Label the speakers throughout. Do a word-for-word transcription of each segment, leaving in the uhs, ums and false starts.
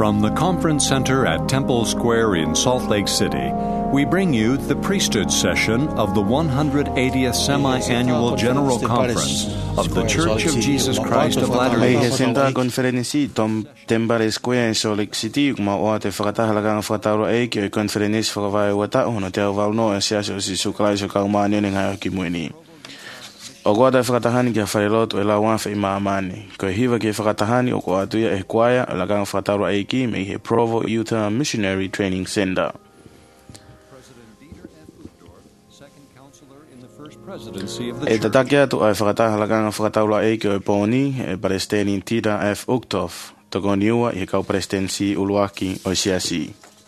Speaker 1: From the Conference Center at Temple Square in Salt Lake City, we bring you the priesthood session of the one hundred eightieth Semi-Annual General Conference of the Church of Jesus Christ of Latter-day Saints.
Speaker 2: Senta konferensi tom Temple Square in Salt Lake City kuma o te whakatahalaga whakatauro e ki o konferenis whakawai wata hono te au valno e siasa o si sukalai so kaumani nengai o ki muini. O goa tai whakatahani ki a whareloto e la wanwha I maamani. Ko e hiwa ki e whakatahani o ko atuia e kuaia o lagang whakatauro e ki me he Provo Utah Missionary Training Center. E tatake atu ai whakatahalaganga whakataula e ki o e pōni e Palestinian Tita F. Uchtov, toko niua I he kau presidency uluaki o siasi.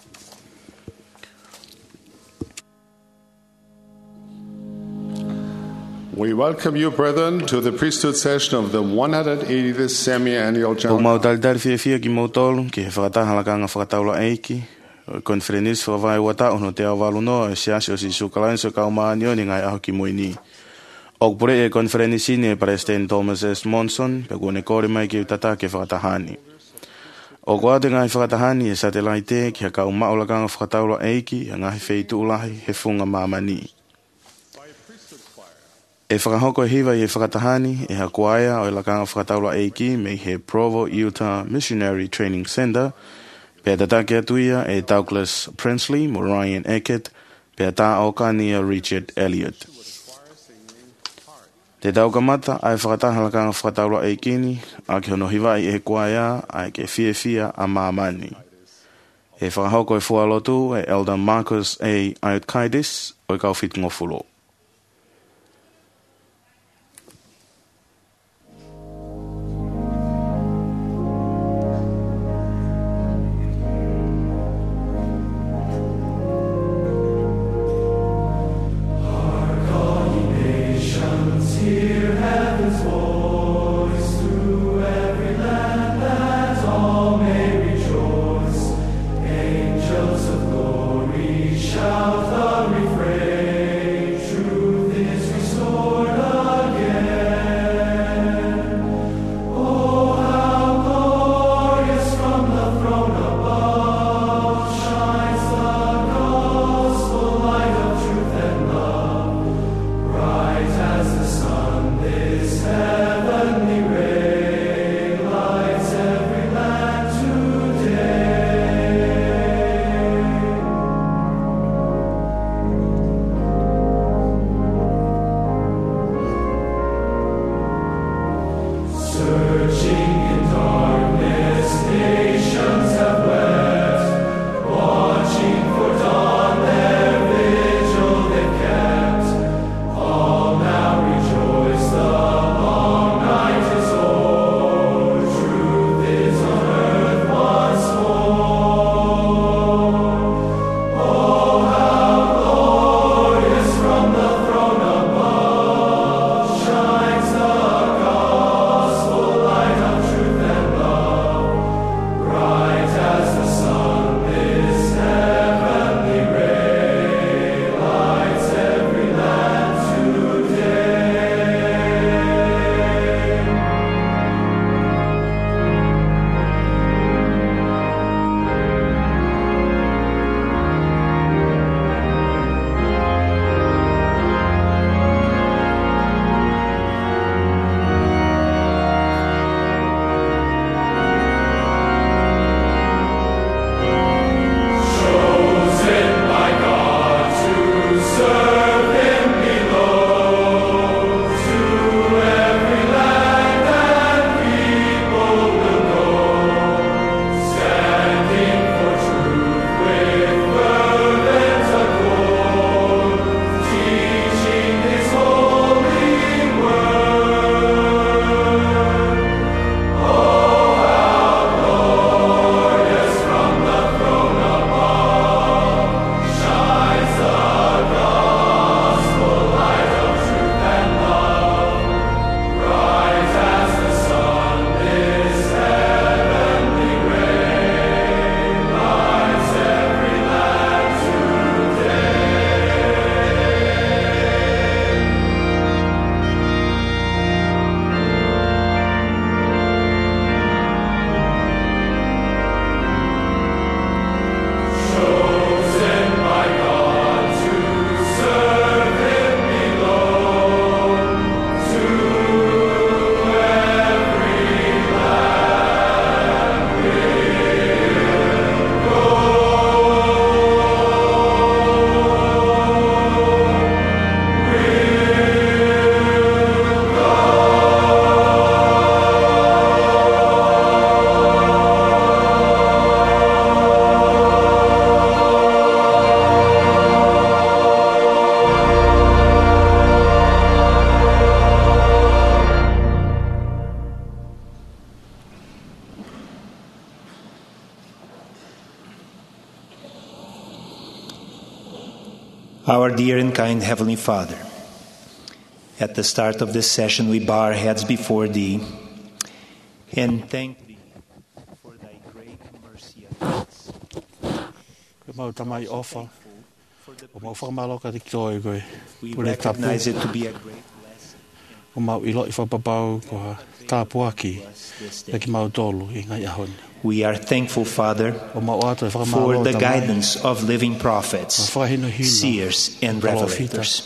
Speaker 3: We welcome you, brethren, to the priesthood session of the one hundred eightieth Semi-Annual General
Speaker 2: Conference. O mau taldari fia fia ki mautolu ki he whakatahalaganga whakataula e ki konferenis whawai wata ono te awalu no e siasi o si sukalain so kaumani o ni ngai aho ki muini. O pure e konferenisi ni e President Thomas S. Monson pe kone kore mai ki utata ke whakatahani. O kua te ngai whakatahani e satellite ki ha kau maulakanga whakataula eiki e ngai feitu ulahi he funga mamani. E whakahoko e hiwa I e whakatahani e ha kuaia o e lakanga whakataula eiki me he Provo Utah Missionary Training Center pe tatake atuia e Douglas Prinsley, Ryan Eckert, pe ta aokania Richard Elliott. Te taukamata ai whakatahalakanga whakataula e kini, a ki hono hiwai e kuaia ai ke fia fia a maamani. E whakahoko e fualotu e Elder Marcus A. Iotkaitis o i kau whitungofulo.
Speaker 4: dear and kind Heavenly Father, at the start of this session we bow our heads before Thee and thank Thee for Thy great mercy upon us. We recognize it to be a great blessing. We are thankful, Father, for the guidance of living prophets, seers, and revelators.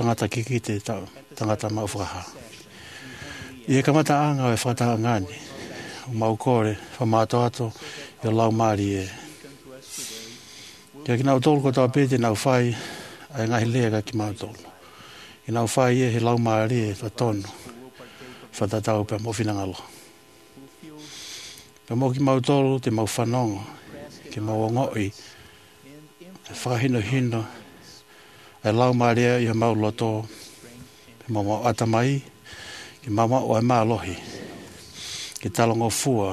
Speaker 5: Ia kamata anga e whata ngani, o maukore, whamata ato, i lau maari e. Kia ki nau tolu ko tau pete nau whai, ai ngahi lea ki mau tolu. I nau whai e he lau maari e ta tonu, whata tau pe mowhina ngalo. Pe mo ki mau tolu te mau whanonga, ki mau ngoi, e whakahino hino, ai lau maari e i mau loto, pe mau mau atamai, ki mama o e mālohi, ki talongo fua,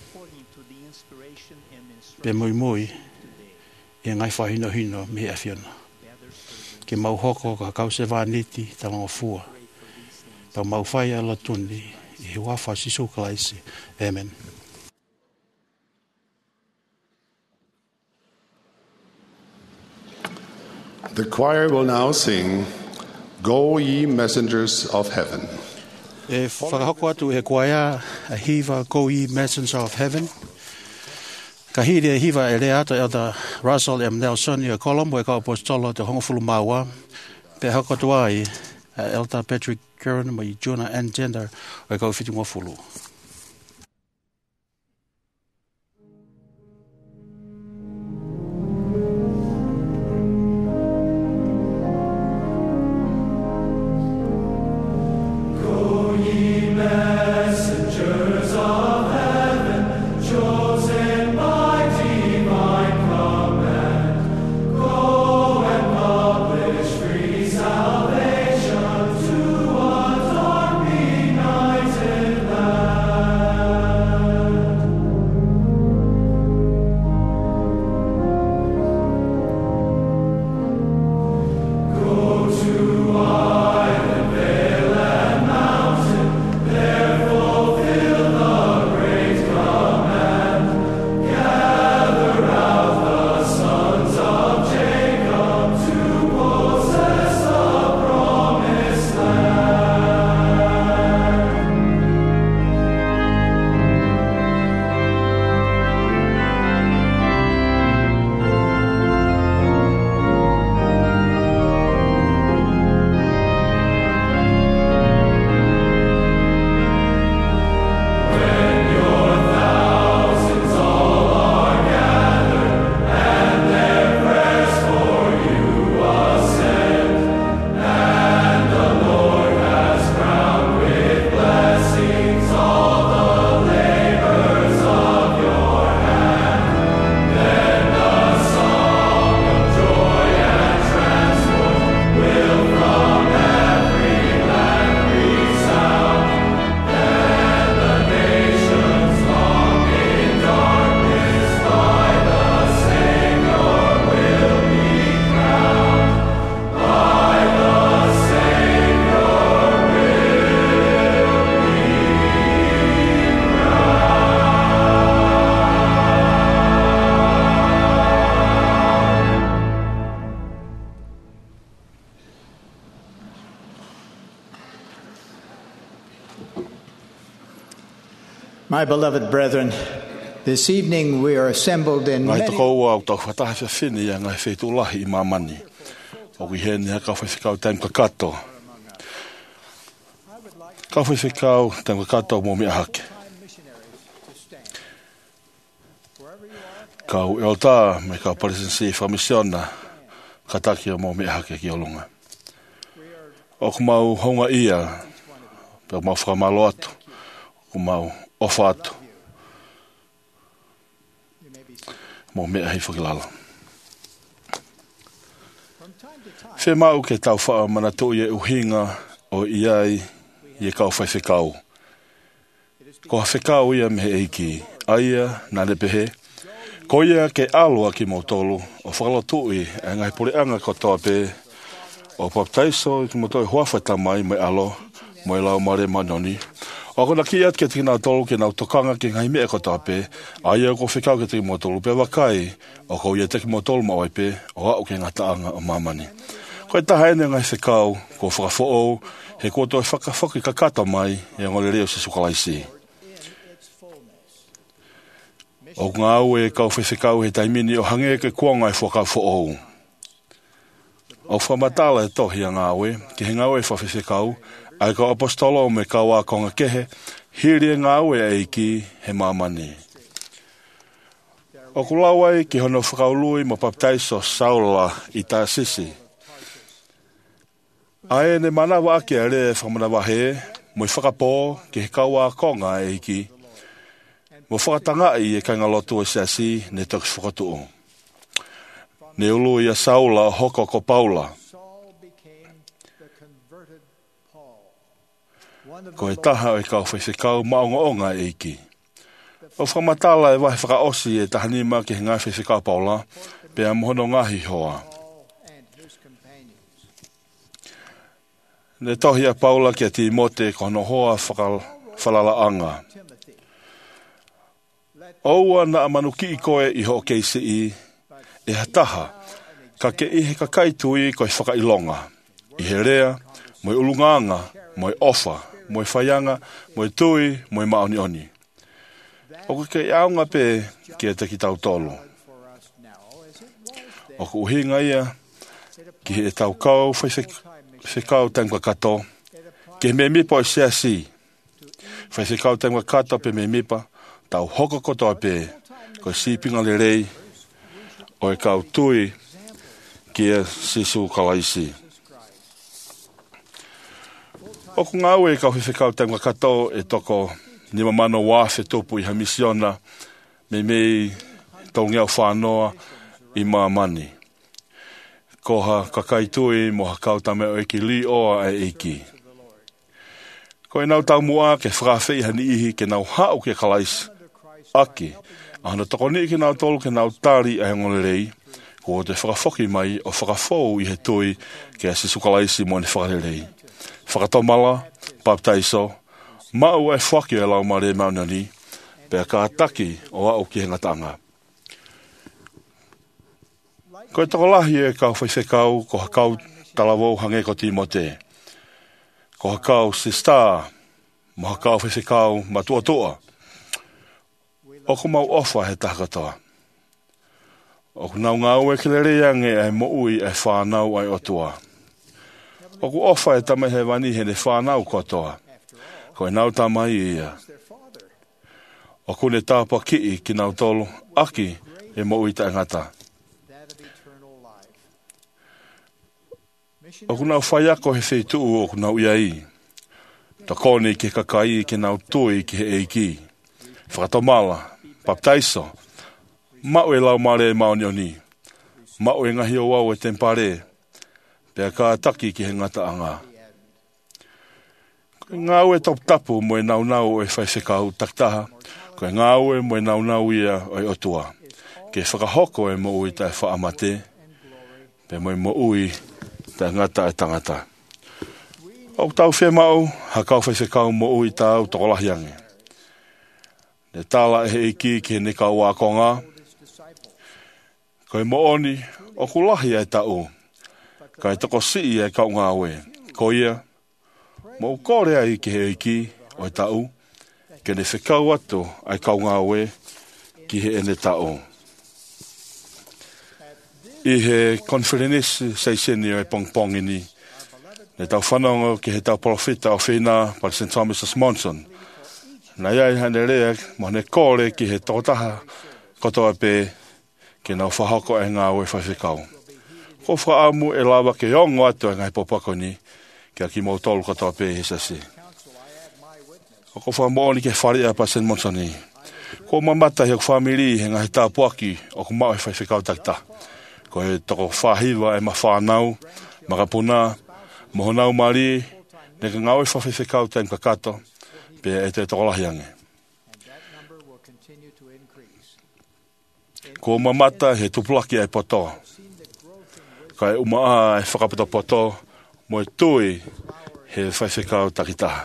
Speaker 5: pe mui mui, i ngai whahino hino me e whiona. Ki mau hoko ka kause wāniti talongo fua, pa mau whai ala tuni, i he wafa sisu kalaisi. Amen.
Speaker 3: The choir will now sing, Go Ye Messengers of Heaven.
Speaker 5: E whakahoko atu e kwaia a hiva Go Ye Messengers of Heaven. Ka hiri e hiva e rea ata Elder Russell M. Nelson i a Colombo e ka apostolo te hongofulu maua. Pe hako tuai Elder Patrick Curran mai Jonah and Gender o e ka uwhiti ngofulu.
Speaker 6: My beloved brethren, this evening we are assembled in
Speaker 7: Ngai
Speaker 6: many...
Speaker 7: toko au tau whatahi whini a ngai whetulahi i mamani. O ki hene ha kau whewhikau taim kakato. Kau whewhikau taim kakato mō mea hake. Kau e o tā me kau presensi i whamisiona kataki o mō mea hake ki o lunga. O ku mau honga ia, pe mau whakamalo atu, ku mau ofa atu. Mō mea hei whakilala. Whe mau ke tau wha manatu i e uhinga o iai i e kau whaiwhikau. Ko ha whikau ia me he eiki, aia, nane pehe. Ko ia ke alua ki mo tolu, o whakalatu i e ngai puri anga ko toa pe, O baptaiso ki mo toi huafa tamai mai alo, mo lau mare manoni. O kona ki at ke tina tolu ke nau tokanga ke ngai mea kota pe, a ia ko whikau ke tiki mo tolu pe wakai, o ko ia teki mo tolu ma pe, o au ke ngataanga o mamani. Koe taha ene ngai whikau, ko whakafo he koto e whakawhaki ka kata mai, e ngole reo se sukalaisi. O ngā au e kau whiwhikau he taimini o hange ke kuanga e whakawho ou. O whamatala e tohi a ngā au e, ke he ngā au e whawhiwhikau, ai ka apostolo me ka wā konga kehe, hiri e ngā au e eiki he mamani. O kulawai ki hono whakaului mo baptaiso Saula i tā sisi. Ae ne manawa ake a re whamanawa he, mo i whakapō ki he ka wā konga e eiki, mo whakatangai e kanga lotu e siasi ne toki whakatu o. Ne ulu i a Saula hoko ko Paula. Ko e taha e kau whewhikau maonga onga e iki. O whamatala e wahi whakaosi e tahanima ki he ngā whewhikau Paula, pe a mohono ngahi hoa. Ne tohi a Paula ki a Timote ko no hoa whakalala anga. Oua na amanuki i koe i ho keisi i, e hataha, ka ke ihe ka kaitui ko i whakailonga. I he rea, mo i ulunganga, mo i ofa, mo i whaianga, mo i tui, mo i maoni oni. O ke i aunga pe ki e te ki tau tolu. O ku uhinga ia, ki e tau kau whaikau tangwa kato, ki me mipa o siasi. Whaikau tangwa kato pe me mipa, tau hoko kotoa pe, ko si pinga le rei, o e kau tui, ki e sisu kalaisi. O ku ngau e kau whiwhikau tangwa kato e toko ni mamano wafe tupu i ha misiona, me mei tau ngeau whanoa i maamani. Ko ha kakaitui mo ha kau tame o eki li oa e eki. Ko e nau tau mua ke whakawhi hani ihi ke nau hao ke kalaisi. Aki, ana toko ni ki nau tolu ke nau tari a ngole rei, ko te whakawhoki mai o whakawhou i he tui ke a sisukalaisi mo ni whakarerei. Whakatomala, baptaiso, mau e whaki e lau mare maunani, pe a kātaki o au ki he ngatanga. Ko e toko lahi e kau whaiwhekau, ko ha kau talawou hange ko Timote. Ko ha kau sista, mo ha kau whaiwhekau matua toa. O ku mau ofa he takatoa. O ku nau ngau e kilereange e mo ui e whanau ai otua. O ku ofa e tame he wani he ne whanau kotoa. Ko e nau tamai ia. O ku ne tāpa ki ki nau tolu, aki e mo ui ta ngata. O ku nau whaiako he wheitu o ku nau iai. Ta kone ki kakai ki nau tui ki he eiki. Whakatomala. Baptaiso, mau e lau mare e maoni oni, mau e ngahi o wau e tempare, pia ka taki ki he ngata anga. Ngau e top tapu mo e nau nau e whaiwhekau taktaha, ko e ngau e mo e nau nau ia o e otua, ke whakahoko e mo ui tai whaamate, pe mo e mo ui tai ngata e tangata. O tau whē mau, ha kau whaiwhekau mo ui tau tokolahiange. Ne tala e iki ki ne kau wakonga. Ko e mooni o kulahi e tau. Ka e toko sii e kau ngāwe. Ko ia, mo korea i ki he iki o e tau. Ke ne whekau atu ai kau ngāwe ki he ene tau. I he konferenisi seiseni o e pongpongini. Ne tau whanongo ki he tau profita o whina par Saint Thomas Monson. Na iai hane rea, mo ne kore ki he tōtaha kotoa pē, ki nau whahoko e ngā ue whawhikau. Ko whaamu e lawa ke ongo atu e ngai popakoni, ki a ki mau tolu kotoa pē he sasi. Ko whaamooni ke wharia pa Saint Monsoni. Ko mamata he whamiri he ngai tāpuaki o ku mau e whawhikau takta. Ko he toko whahiwa e ma whanau, makapuna, mohonau mari, ne ka ngā ue whawhikau ten kakato, pe e te tokolahiange. Ko mamata he tupulaki ai poto. Ka e umaa e whakapato poto, mo e tui he whaiwhekau takitaha.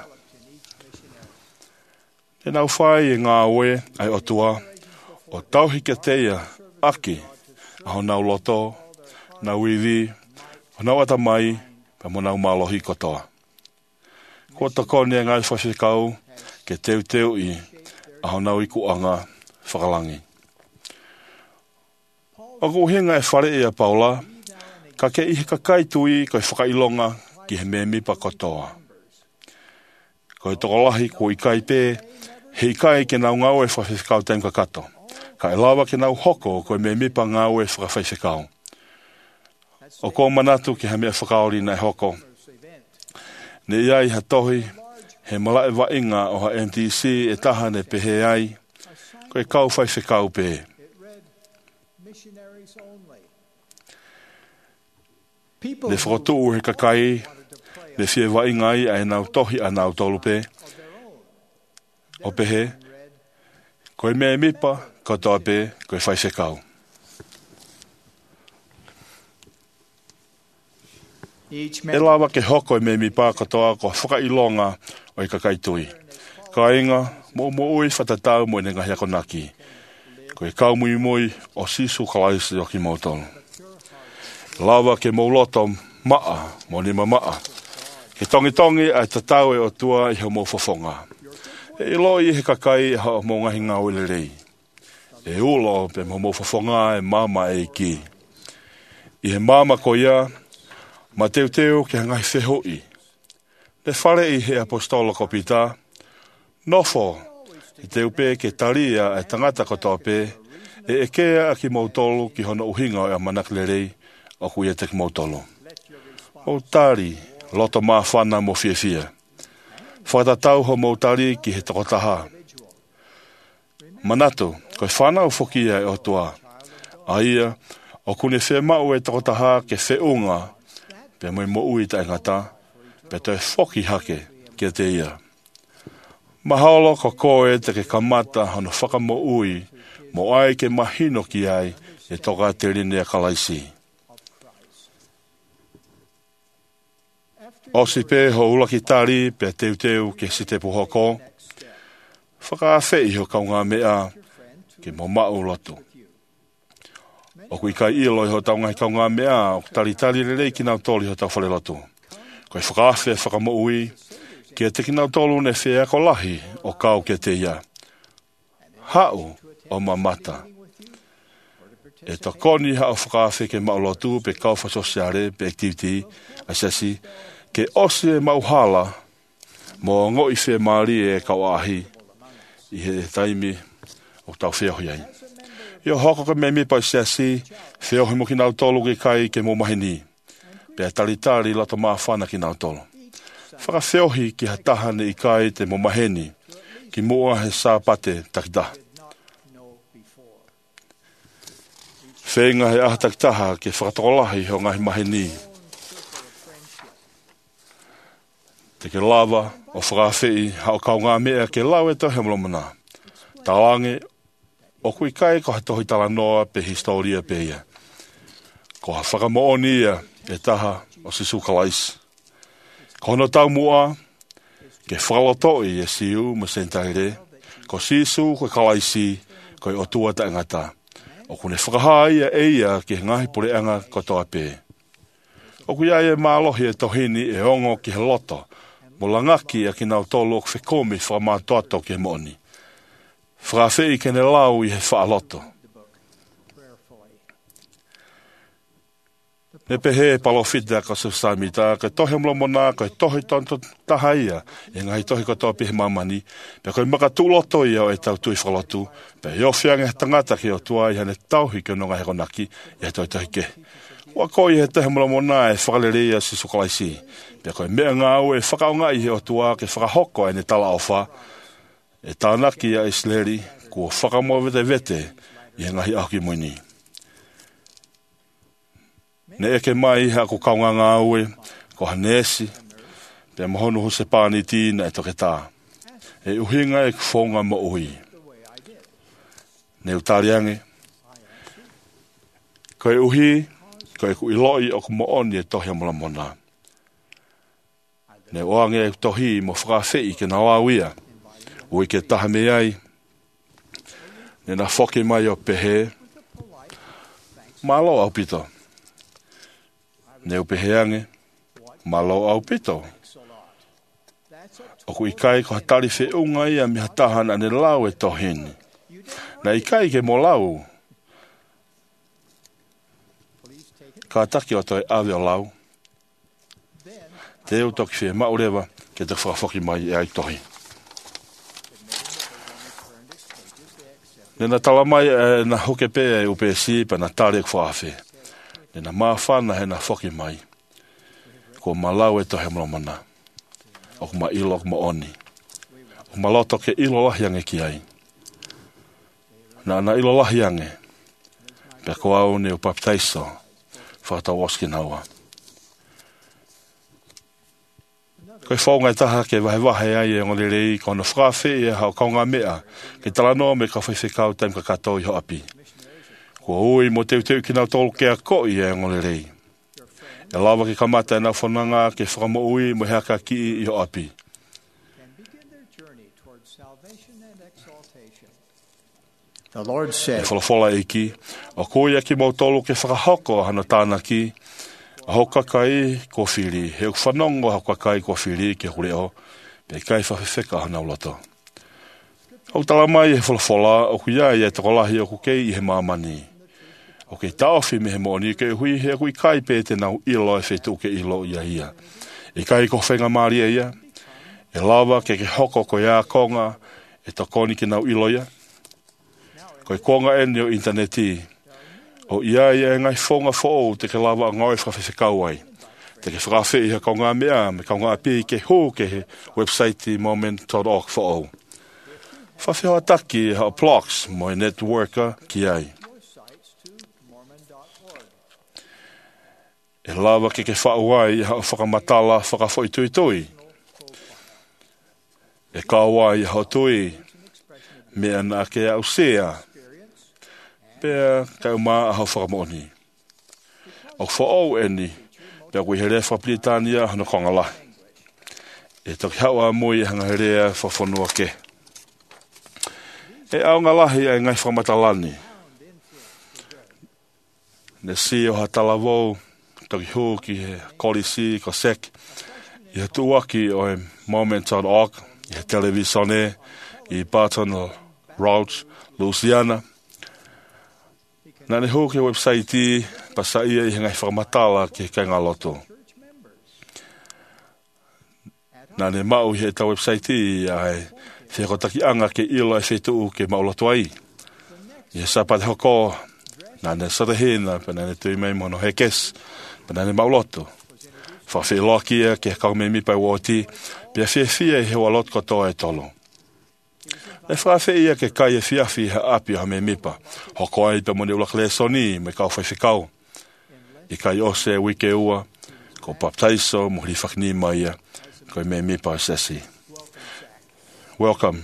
Speaker 7: E nau whai e ngā oe ai otua o tauhika teia aki aho nau loto, nau iwi, o nau atamai, pa mo nau malohi kotoa. Ko takone ngai whaiwhekau ke teu teu i aho nau i kuanga whakalangi. O ko hinga e whare e a Paula, ka ke ihe kakai tui koe whakailonga ki he memi pa kotoa. Ko e tokolahi ko i kai pē, he kai ke nau ngau e whawhiwhikau tem kakato. Ka e lawa ke nau hoko ko e memi pa ngau e whakawhiwhikau. O ko manatu ki he mea whakaori nei hoko. Ne iai ha tohi, he mala e wainga o ha M T C e taha ne pehe ai, ko e kau whaiwhikau pē. Le whakotuu he kakai, le whie waingai ai nau tohi a nau tolupe. O pehe, koe mea mipa, ko toa pe, koe whaiwhekau. E lawa ke hoko e mea mipa katoa ko whakailonga o i kakai tui. Ka inga, mo mo ui whatatau mo i ngahi ako naki. Koe kau mui mui o sisu kalaisi o ki mautonu. Lawa ke mauloto maa, mo ni maa. Ke tongi tongi ai tatau e o tua i hau mo fofonga. E iloi he kakai e hao mo ngahi ngau ele rei. E ulo pe mo mo fofonga e mama e ki. I he mama ko ia, ma teu teu ke hangai whehoi. Le whare i he apostolo ko pita, nofo, i teu pe ke taria e tangata ko tope, e e kea a ki mautolu ki hono uhinga o e manak le rei, o kui e te mautolo. O tari, loto maa whana mo fia fia. Whatatau ho mo tari ki he takotaha. Manatu, koe whana o whokia e o tua. A ia, o kune whea mau e takotaha ke whiunga, pe moi mo ui ta ngata, pe toi whoki hake ki te ia. Mahaolo ko koe te ke kamata hono whaka mo ui, mo ai ke mahino ki ai, e toka te rine a kalaisi. O si pe ho ulaki tari pe teu teu ke si te puhoko. Whaka awhei ho kaunga mea ke mo mau lotu. O kui kai ilo i ho taunga i kaunga mea o tari tari le rei ki nau toli ho tau whare lotu. Koe whaka awhe whaka mo ui ke te ki nau tolu ne whea ko lahi o kau ke te ia. Hau o mamata. E to koni hao whaka awhe ke mau lotu pe kau whasosiare pe activity asasi ke osi e mauhala mo ngoi whea maari e kau ahi i he taimi o tau wheahui ai. Io hoko ka me mipa siasi wheahui mo ki nau tolu ki kai ke mo mahini. Pea taritari lato maa whana ki nau tolu. Whaka wheahui ki hatahane i kai te mo maheni ki mua he sāpate takita. Whenga he aha takitaha ke whakatokolahi ho ngahi maheni. Te ke lava o whakawhei hao kau ngā mea ke lau e tohe mlomana. Tawange o kui kai ko ha tohi tala noa pe historia pe ia. Ko ha whakamooni ia e taha o sisu kalais. Ko hono tau mua ke whakalotoi e siu ma sentaire. Ko sisu ko kalaisi ko i otua ta ngata. O kune whakahai e ia ke ngahi pure anga ko toa pe. O kui ai e mālohi e tohini e ongo ki he loto. Mo langaki a ki nau tolu o whekomi whakamātoato ki he mooni. Whakawhei kene lau i he whaaloto. Ne pehe e palofita ka susamita, ka tohe mlomona, ka tohe tonto tahaia, e ngai tohe ko toa pihe mamani, pe koe maka tūloto ia o e tau tui whalotu, pe io whianga he tangata ki o tua i hane tauhi ki o nonga he konaki, i he toi tohi ke. Wa ko i he tohe mlomona e whakalerea si sukalaisi, pe koe mea ngau e whakaunga i he o tua ke whakahoko e ne tala ofa, e tānaki a isleri, kua whakamoa vete vete, i he ngahi ahuki moini. Ne eke mai ha ko kaunga ngā ue, ko hanesi, pe mohonu ho se pāni tīna e toke tā. E uhinga e kufonga mo uhi. Ne utariange. Ko e uhi, ko e ku iloi o ku mooni e tohe mula mona. Ne oange e tohi mo whakawhi ke na wawia. Ui ke taha me ai. Ne na whoke mai o pehe. Malo au pito. Ne u pehe ange. Malo au pito. O ku ikai ko hatari whi unga ia mi hatahana ne lau e tohini. Na ikai ke mo lau. Ka taki o toi awe o lau. Te u toki whi maurewa ke te whakafoki mai e ai tohi. Nena tala mai e na hoke pe e upe si pa na tare ku whawhi. Nena mawhana he na foki mai. Ko malau e tohe mlomana. O kuma ilo o kuma oni. O maloto ke ilo lahiange ki ai. Na na ilo lahiange. Pe ko au ne o baptaiso. Whata waskin hawa. Koe whaunga e taha ke wahe wahe ai e ngore rei kona whawhi e hao kaunga mea. Ke talanoa me ka whaiwhikau taim ka katou i ho api. Kua ui mo teu teu ki nau tolu ke a koi e ngore rei. E lawa ki kamata e nau whananga ke whakamo ui mo hea ka ki i ho api.
Speaker 6: The Lord said,
Speaker 7: E whalawhala e ki, o koia ki mau tolu ke whakahoko hana tāna ki, a hokakai ko whiri, he uk whanongo hokakai ko whiri ke hure o, pe kai whawhiwheka hana ulato. Au tala mai e whalawhala, o ku iai e takolahi o ku kei i he mamani. O ke taofi me he moni, ke hui he kui kai pe te nau ilo e whetu ke ilo ia ia. E kai ko whenga maari e ia, e lawa ke ke hoko ko ia konga, e takoni ke nau ilo ia. Koe konga ene o interneti, o ia ia e ngai whonga whoo te ke lawa a ngoi whawhiwhikau ai. Te ke whakawhi i ha kaunga mea, me kaunga api ke hō ke he website moment dot org whoo. Whawhiwa taki ha blogs mo e networker ki ai. E lawa ke ke whauai ha whakamatala whakawhoi tui tui. E kawai ha tui, me ana ke au sea. Pea kai uma a hau whakamoni. O whaau eni, pea kui here whapritania hana kongala. E toki hawa mui hanga herea whawhanua ke. E au ngalahi ai ngai whamatalani. Ne si o hatalavou, toki hu ki he kolisi ko sek. I he tuaki o e moment dot org, i he televisione, i Barton Road, Louisiana. Nā ne hōke website i pasa ia i ngai whakamatala ke kai ngā loto. Nā ne mau i he ta website i ai whekotaki anga ke ilo e whetu ke maulato ai. I he sapat hoko, nā ne sarahina, pa nā ne tui mai mono hekes, pa nā ne maulato. Whawhi loki ia ke kaume mi pai woti, pia whiawhia i he walot kotoa e tolo. E whawhi ia ke kai e whiawhi ha api ha me mipa. Hoko ai pa mone ulak le soni me kau whaiwhikau. I kai ose e wike ua, ko baptaiso mo hri whakni mai ia, ko me mipa o sesi. Welcome.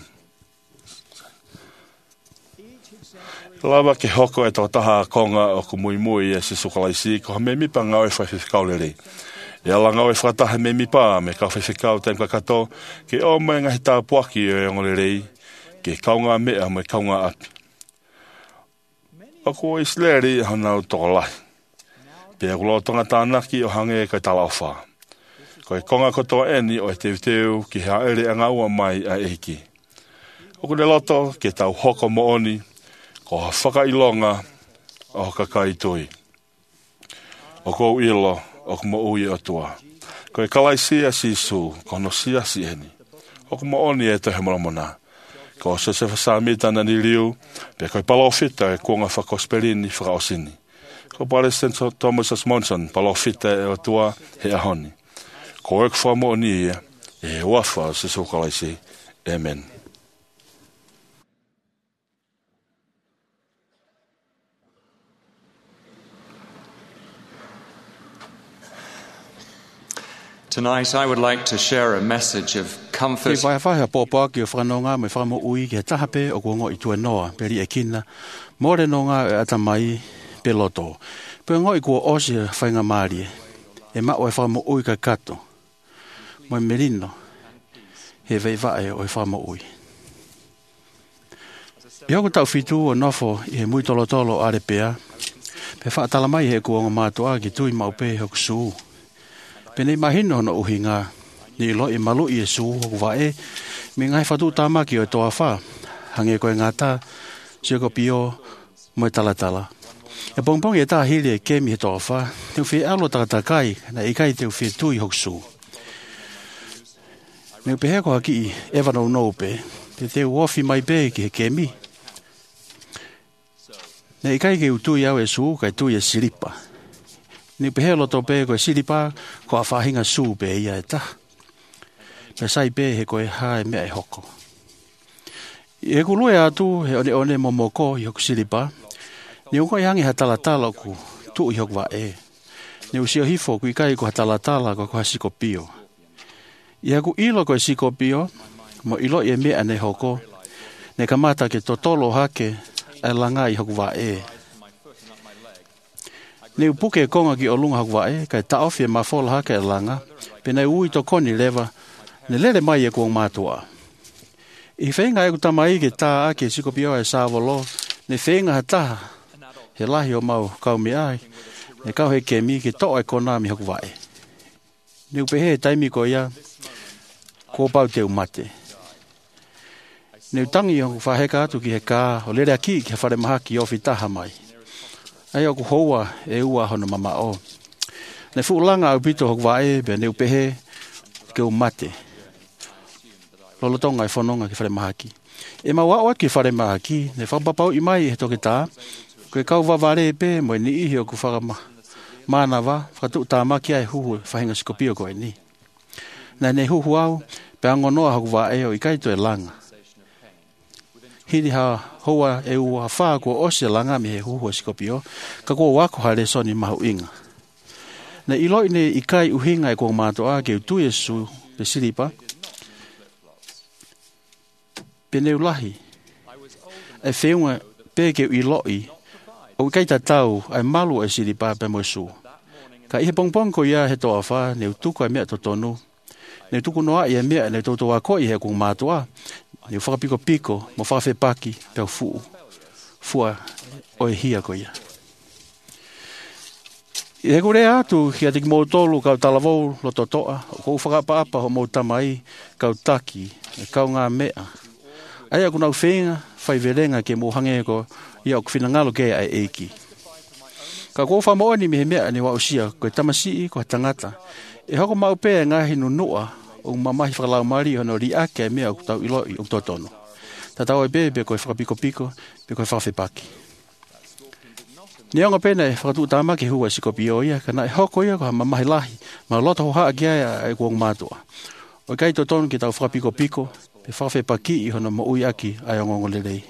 Speaker 7: Lawa ke hoko e tau taha konga o ku mui mui e se sukalaisi, ko ha me mipa ngau e whaiwhikau le rei. E ala ngau e whataha me mipa me kau whaiwhikau ten kakato, ke o mai ngahi tā puaki e ngole rei, ke kaunga mea me kaunga api. Ako o isleri hanau tokolahi. Pea kulo tonga tānaki o hange kai tala o wha. Ko e konga kotoa eni o e teu teu ki hea ere anga ua mai a eiki. O kune loto ke tau hoko mooni, ko ha whakailonga o kakai tui. O kou ilo o kuma ui o tua. Ko e kalai sia sisu, ko no sia si eni. O kuma oni e te he moramona. Ko se se whasamita na ni liu, pe koe palofita e kuonga whakosperini whakaosini. Ko pare Saint Thomas Monson, palofita e o tua he ahoni. Ko ek whamo ni ia, e wafa se sokalaisi. Amen.
Speaker 8: Tonight I would like to share a message of comfort.
Speaker 5: Ke vai vai po po ki whanonga me whamo ui ke tahape o kuongo i tua noa peri e kina. More nonga e ata mai peloto. Pe ngo i kua osi whainga maari e ma o e whamo ui ka kato. mo merino he vei vae o e whama ui. I hoko tau fitu o nofo i he mui tolo tolo are pea, pe whaatala mai he kuonga mātua ki tui maupe hoku suu. Pe nei mahino hono uhi ngā, ni ilo i malu i e suu hoku vae, mi ngai whatu tāmaki o e toa wha, hange koe ngātā, sioko pio, mo e talatala. E pongpong e tā hili e kemi he toa wha, teu whi alo takatakai, na ikai teu whi tui hoku suu. Meu pe heko haki i ewa nou nou pe, te teu ofi mai pe ki he kemi. Ne ikai ke utui au e suu, kai tui e silipa. Ni pe helo to pe ko e silipa, ko a whahinga suu pe ia e ta. Me sai pe he ko e hae mea e hoko. I he kulue atu, he one one momoko i hoku silipa, ni uko i hangi ha talatala ku tu i hoku wa e. Ni usio hifo ku ikai ko ha talatala ko ha siko pio. I haku ilo ko e siko pio, mo ilo i e mea ne hoko, ne kamata ke totolo hake, e langa i hoku wa e. Ni upuke e konga ki o lunga hoku wa e, kai ta ofi e mafola hake e langa, pe nei ui to koni lewa, ne lele mai e kuong mātua. I whenga e kutamai ke tā ake siko pio e sāwolo, ne whenga ha taha, he lahi o mau kaumi ai, ne kau he kemi ke toa e konami hoku wa e. Ni upehe e taimi ko ia, ko pau te umate. Ne utangi o whaheka atu ki he kā, o lere aki ki he whare maha ki ofi taha mai. Ai o ku houa e ua hono mama o. Ne fuulanga au pito hoku wae, be ne upehe ke umate. Lolotonga e whanonga ki whare maha ki. E ma waoa ki whare maha ki, ne whapapau i mai he toke tā, koe kau waware e pe, mo e ni ihi o ku whakama. Mana wa, whakatu tā maki ai huhu whahinga sikopio koe ni. Nei nei huhu au, pe angonoa hoku wae o i kaito e langa. Hiri ha hoa e ua whaa kua ose langa mi he huhu a sikopio, ka kua wako hare soni mahu inga. Na iloi ne i kai uhinga e kua mātoa ke utu Yesu pe silipa, pe neu lahi, e whiunga pe ke iloi, o kai ta tau ai malu e silipa pe moesu. Ka ihe pongpong ko ia he toa wha, neu tuku e mea totonu, neu tuku noa i e mea neu totoa ko i he kua mātoa, ni whakapiko piko, mo whawhe paki, peo fuu, fua o e hia ko ia. I he kore atu, ki atiki mou tolu kau talavou lo totoa, o kou whakapaapa ho mou tamai, kau taki, e kau ngā mea. Ai aku nau whenga, whai verenga ke mou hange ko, ia o kwhinangalo ke ai eiki. Ka kou whamoani mi he mea ni wa usia, koe tamasii, koe tangata. E hoko mau pēa ngahi nunua, o mamahi whakalau mari hono ri ake mea o tau iloi o totono. Ta tau e bebe koe whakapiko piko, pe koe whawhi paki. Ni onga pena e whakatu tāma ke hua sikopio ia, kana e hoko ia koha mamahi lahi, ma loto hoa a kia e kuong mātua. O kai totono ki tau whakapiko piko, pe whawhi paki i hono mo ui aki ai o ngongo lelei.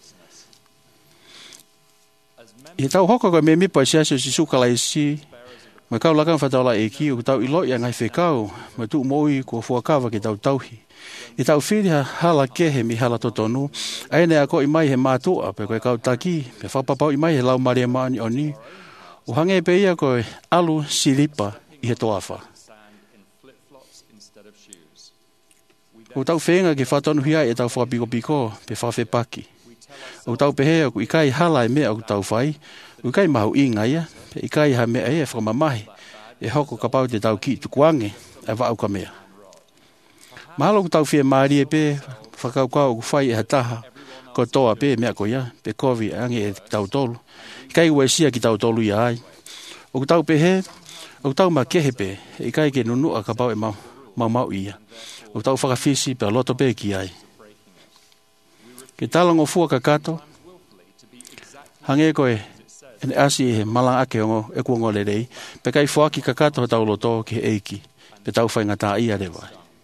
Speaker 5: I tau hoko koe me mipa i siasio si sukala i si, ma kau lakang whataula e ki o tau ilo i angai whekau, ma tu moi kua fuakawa ki tau tauhi. I tau whiri ha hala kehe mi hala totonu, aene a ko i mai he mātua, pe koe kau taki, pe whapapau i mai he lau maria maani o ni, o hange pe ia koe alu silipa i he toafa. O tau whenga ki whatonu hia e tau whapiko piko, pe whawhe paki. O tau pehea ku i kai hala e mea o tau whai, o kai mahu inga ia, pe i kai ha mea e whamamahi, e hoko ka pau te tau ki tukuange, e wau ka mea. Mahalo ku tau whia maari e pe, whakaukau ku whai e hataha, ko toa pe mea ko ia, pe kovi ange e tau tolu, i kai ue sia ki tau tolu ia ai. O ku tau pehe, o ku tau ma kehe pe, i kai ke nunua ka pau e mau, mau mau ia. O ku tau whakawhisi pe loto pe ki ai. Ke talango fua ka kato, hange koe, ene asi he malang ake ongo e kuongo le rei, pe kai fuaki ka kato tau loto ki he eiki, pe tau whainga tā ia rewa.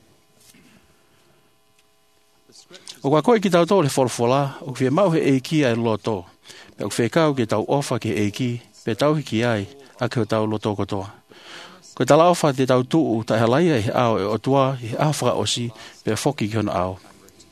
Speaker 5: O kwa koe ki tau tō le wholwhola, o kwhia mau he eiki ai loto, pe o kwhekau ki tau ofa ki eiki, pe tau hiki ai, ake o tau loto kotoa. Koe tala ofa te tau tuu, tai halaia he ao e otua, he ao whaka osi, pe foki ki hona ao.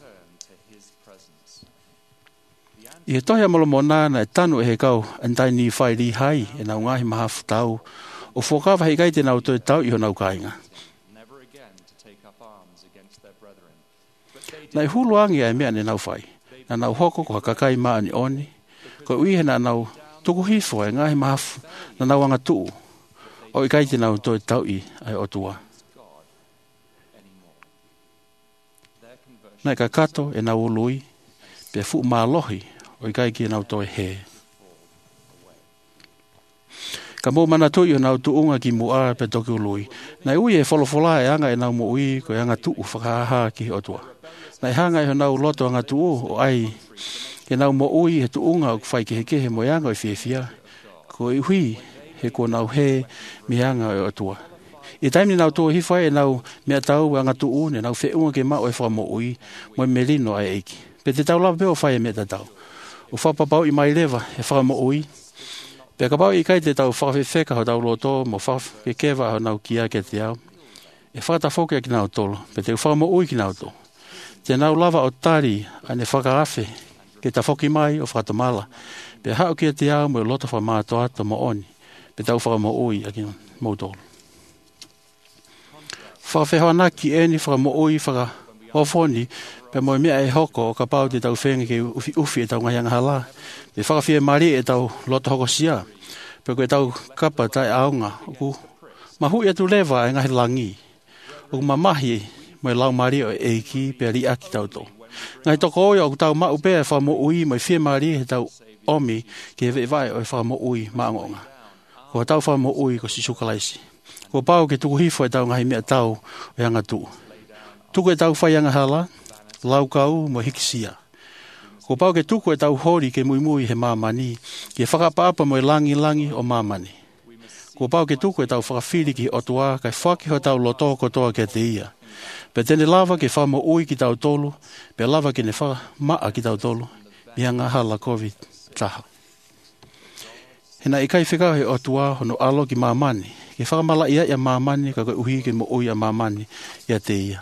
Speaker 5: I he tohia molomo nāna e tanu e he kau antai ni whai ri hai e nau ngahi mahafu tau o whokawa hei kai te nau toi tau i ho nau kainga. Nai hulu angi ai mea ne nau whai. Na nau hoko ko hakakai maa ni oni. Ko uihe na nau tuku hifo e ngahi mahafu na nau anga tuu. O i kai te nau toi tau i ai otua. Nai ka kato e nauului. Pe fu maa lohi o i kai ki nau toi he. Ka mō mana tui o nau tuunga ki mua pe tokiului. Nai ui e wholofola e anga e nau mo ui ko e anga tuu whakaha ki otua. Nai hanga e nau loto anga tuu o ai e nau mo ui he tuunga o kwhai ke he kehe mo anga o whiawhia. Ko i hui he ko nau he mi anga o otua. I taimni nau tō hifai e nau mea tau anga tuu ne nau whiunga ke mao e wha mo ui mo melino ai eiki. Pe te tau lava peo whai e mea tau. O whapapau i mai lewa e wha mo ui. Pe ka pau i kai te tau whakawhiwheka ho tau loto mo whakawhikeva ho nau kia ke te au. E whakatafoke ki nau tolo, pe te whakamo ui ki nau tolo. Te nau lava o tari ane whakawhe ke ta whoki mai o whakatamala. Pe hao kia te au mo loto whamātoa to mo oni. Pe tau whakamo ui a ki mau tolo. Whakawhehoa na ki eni whakamo ui whakahofoni pe mo mea e hoko o ka pau te tau whenga ke ufi ufi e tau ngai anga hala. Pe whakawhia mari e tau loto hoko sia. Pe koe tau kapa tai aunga. Oku mahui atu lewa e ngahi langi. Oku mamahi mo e lau mari o eiki pe ri aki tau to. Ngai toko oi o tau mau pe e whamo ui mo i whia mari he tau omi ke he vai o e whamo ui maangonga. Ko tau whamo ui ko si sukalaisi. Ko pau ke tuku hifo e tau ngahi mea tau o anga tu. Tuku e tau whai anga hala. Lau kau mo hikisia. Ko pau ke tuku e tau hori ke mui mui he mamani, ke whakapapa mo e langi langi o mamani. Ko pau ke tuku e tau whakawhiri ki otua, kai whaki ho tau loto kotoa ke te ia. Pe tene lava ke whamo ui ki tau tolu, pe lava ke ne whaka maa ki tau tolu, mianga hala COVID taha. Hena i kai whikau he otua hono alo ki mamani, ke whakamala ia ia mamani, ka koe uhi ke mo ui a mamani ia te ia.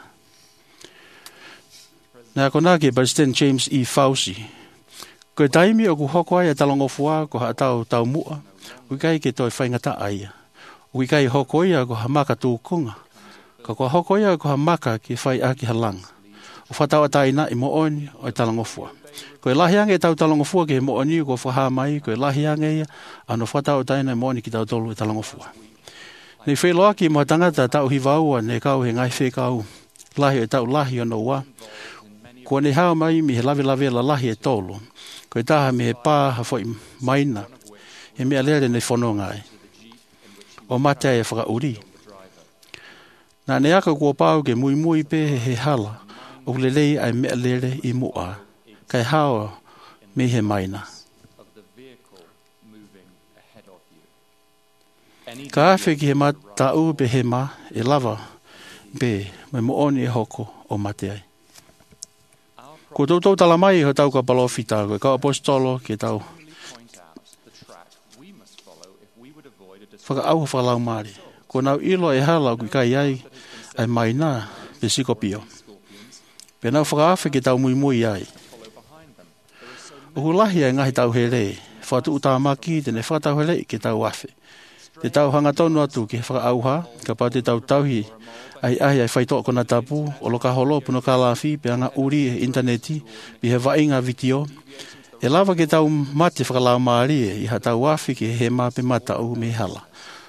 Speaker 5: Nā kona ke President James E. Fauci. Koe taimi o ku hoko ai a talongofua ko ha tau tau mua. Ui kai ke toi whaingata aia. Ui kai hoko ia ko ha maka tūkunga. Ka kua hoko ia ko ha maka ki whai aki halanga. O whatau ataina i mooni o i talongofua. Koe lahiange tau talongofua ke mooni ko whaha mai. Koe lahiange ia ano whatau ataina i mooni ki tau tolu i talongofua. Nei wheloaki mo tangata tau hivaua ne kau he ngai whekau. Lahi o tau lahi o noua. Ko ne hao mai mi he lawe lawe la lahi e tolo. Ko e taha mi he pā ha fwoi maina. He mea lere nei whanonga ai. O mate ai e whakauri. Nā ne aka kua pāu ke mui mui pe he hala. O lelei ai mea lere i mua. Kai hao mi he maina. Ka awhi ki he mata u pe he ma e lava. Be me mooni e hoko o mate ai. Ko tau tau tala mai ho tau ka palofita, ko ka apostolo ke tau. Whaka au whakalau maari. Ko nau ilo e hala kui kai ai, ai mai nā, pe sikopio. Pe nau whakaafe ke tau mui mui ai. Uhu lahi ai ngahi tau he rei, whatu utamaki tene whakatau he rei ke tau afe. Te tau hanga tonu atu ke whaka auha, ka pau te tau tauhi, ai ai ai whaitok kona tapu, o loka holo puno ka lafi, pe anga uri e interneti, pi he vainga video. E lava ke tau mate whakalau maari e, i ha tau wafi ke he ma pe mata u me hala.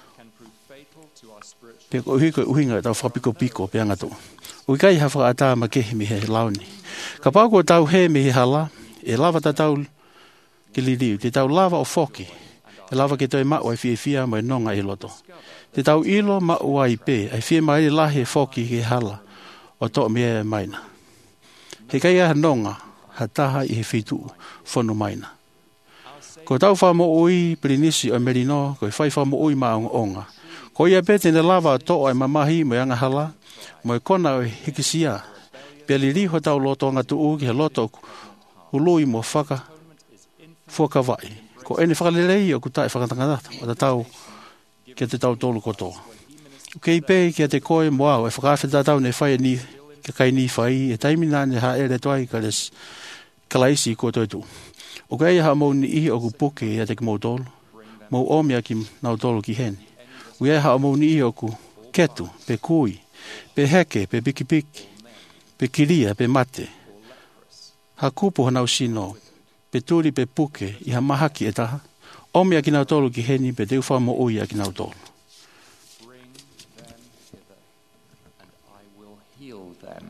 Speaker 5: Pe ko uhi ko uhinga tau whapiko piko pe anga tu. Ui kai ha whakaata ma kehi me he launi. Ka pau ko tau he me he hala, e lava ta tau ke liriu, te tau lava o foki. E lava ke toi mau ai fia fia mo e nonga i loto. Te tau ilo mau ai pe, ai fia mai lahi e foki ke hala, o to mea e maina. He kai aha nonga, ha taha i he fitu, whono maina. Ko tau whamo ui prinisi o merino, ko i whai whamo ui maonga onga. Ko ia pe tene lava to ai mamahi mo anga hala, mo e kona o hikisia. Pe li ho tau loto ngatu uki he loto ului mo whaka, whakawai. Ko ene whakalelei o kutai whakatangata, o ta tau ke te tau tolu kotoa. Kei pe ke te koe moa, e whakawheta tau ne whai ni, ke kai ni whai, e taimina ne ha ere toai ka les kalaisi ko toi tu. O kei ha mau ni ihi o ku puke e te ki mau tolu, mau omia ki nau tolu ki heni. O kei ha mau ni ihi o ku ketu, pe kui, pe heke, pe biki biki, pe kiria, pe mate. Hakupu hanau sino, pe turi pe puke, i ha mahaki e taha. Omi a kinau tolu ki heni, pe teu wha mo ui a kinau tolu.
Speaker 8: Bring them hither, and I will heal them.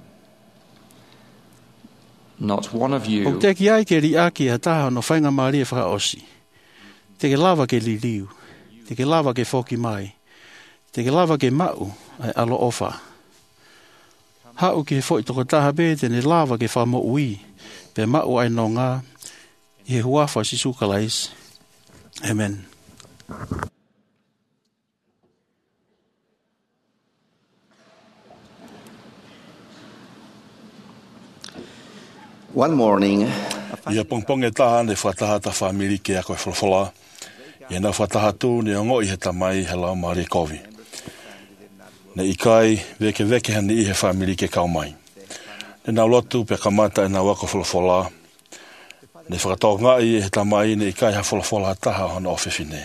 Speaker 8: Not one of you.
Speaker 5: O te ki ai ke ri aki a taha no whainga maria whaka osi. Te ke lava ke li liu, te ke lava ke foki mai, te ke lava ke mau, ai alo ofa. Hau ki he fo i toko taha be, tene lava ke wha mo ui, pe mau ai no ngā, i he huafa si sukalais. Amen.
Speaker 9: One morning,
Speaker 7: ia pongpong e taha ne whataha ta whamiri ke a koe whalawhala. Ia na whataha tū ne ongo i he tamai he lau maari kovi. Ne ikai veke veke hane i he whamiri ke kaumai. Ne nau lotu pe kamata e na wako whalawhala. Ne whakatau ngai e he tamai ne ikai ha whalawhala taha hana ofewhine.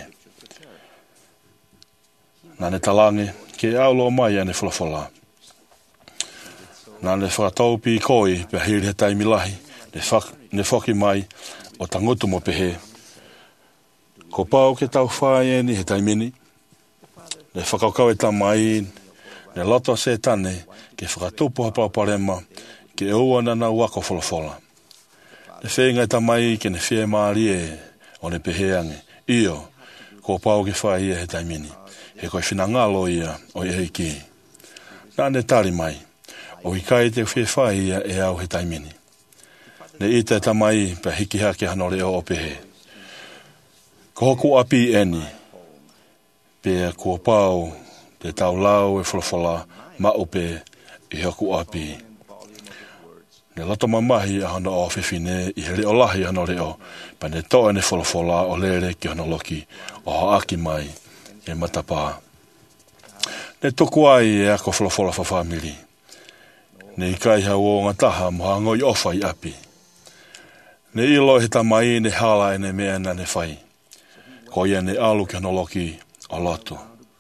Speaker 7: Nā ne talange ke aulo mai ane whalawhala. Nā ne whakatau pi koi pe hiri he taimilahi. Ne, whak, ne whaki mai o tangotu mo pehe. Ko pau ke tau whae ni he taimini. Ne whakaukau e tamai, ne loto se tane ke whakatupu hapa parema ke ua nana wako wholawhola. Ne whenga e tamai ke ne whea maari e o ne pehe ange. Io, ko pau ke whae e he taimini. He koe whinangalo ia o e heki. Nā ne tari mai, o ikai te whea whae ia e au he taimini. Ne ita tamai pe hiki hake hanore o pehe. Ko hoku api eni, pe kua pau, te tau lau e whalawhala, ma upe i hoku api. Ne lato mamahi a hana o whiwhine, i he reo lahi hana reo, pa ne toa ne whalawhala o lere ki hana loki, o haaki mai, e matapā. Ne tuku ai e ako whalawhala wha whamiri. Ne ikai hau o ngataha moha ngoi ofa i api. Ne ilo he tamai ne hala e ne mea na ne whai. Ko ia ne alu ki honoloki o lotu.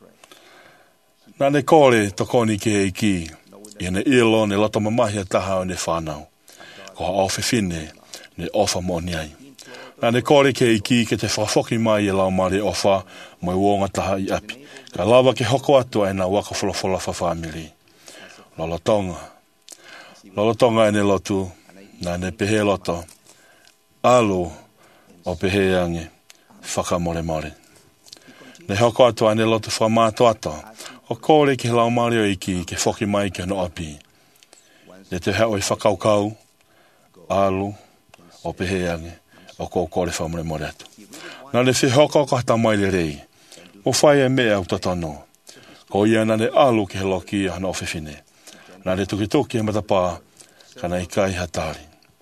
Speaker 7: Nā ne kore tokoni ke e ki, ia ne ilo ne loto mamahia taha o ne whanau. Ko ha ofe whine ne ofa mo niai. Nā ne kore ke e ki ke te whakafoki mai e lau mare ofa mo i wonga taha i api. Ka lawa ke hoko atu e na waka whalawhala wha whamiri. Lolotonga. Lolotonga e ne lotu, nā ne pehe loto. Alu o pehe ange, whakamore more. Ne hoko atu ane lotu whamātu ato, o kore ki lau mario iki ke whoki mai ki no api. Ne te hao i whakaukau, alu o pehe ange, o kou kore whamore more atu. Nā ne whi hoko ko hata mai le rei, o whai e mea au tatono. Ko ia nā ne alu ki he loki a hana ofewhine. Nā ne tuki tuki e matapā, kana i kai hatari.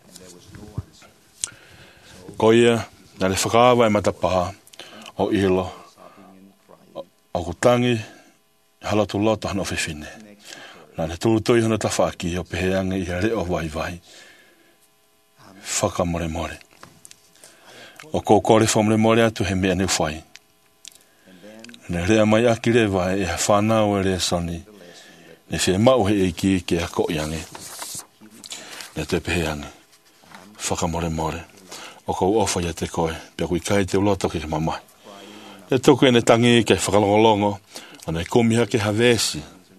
Speaker 7: Ko ia, nā le whakaawa e matapā o ilo, o kutangi, halatu loto hana ofewhine. Nā le tūtui hana tawhaki o peheanga i reo vai vai. Whakamore more. O kou kore whamore more atu he mea ni whai. Ne rea mai aki rewa e ha whanau e rea soni. Ne whea mau he eiki ke a ko iange. Ne te peheanga. Whakamore more. O kou ofa ia te koe, pia kui kai te uloto ke mamai. E tuku e ne tangi ke whakalongolongo, o ne kumiha ke havesi.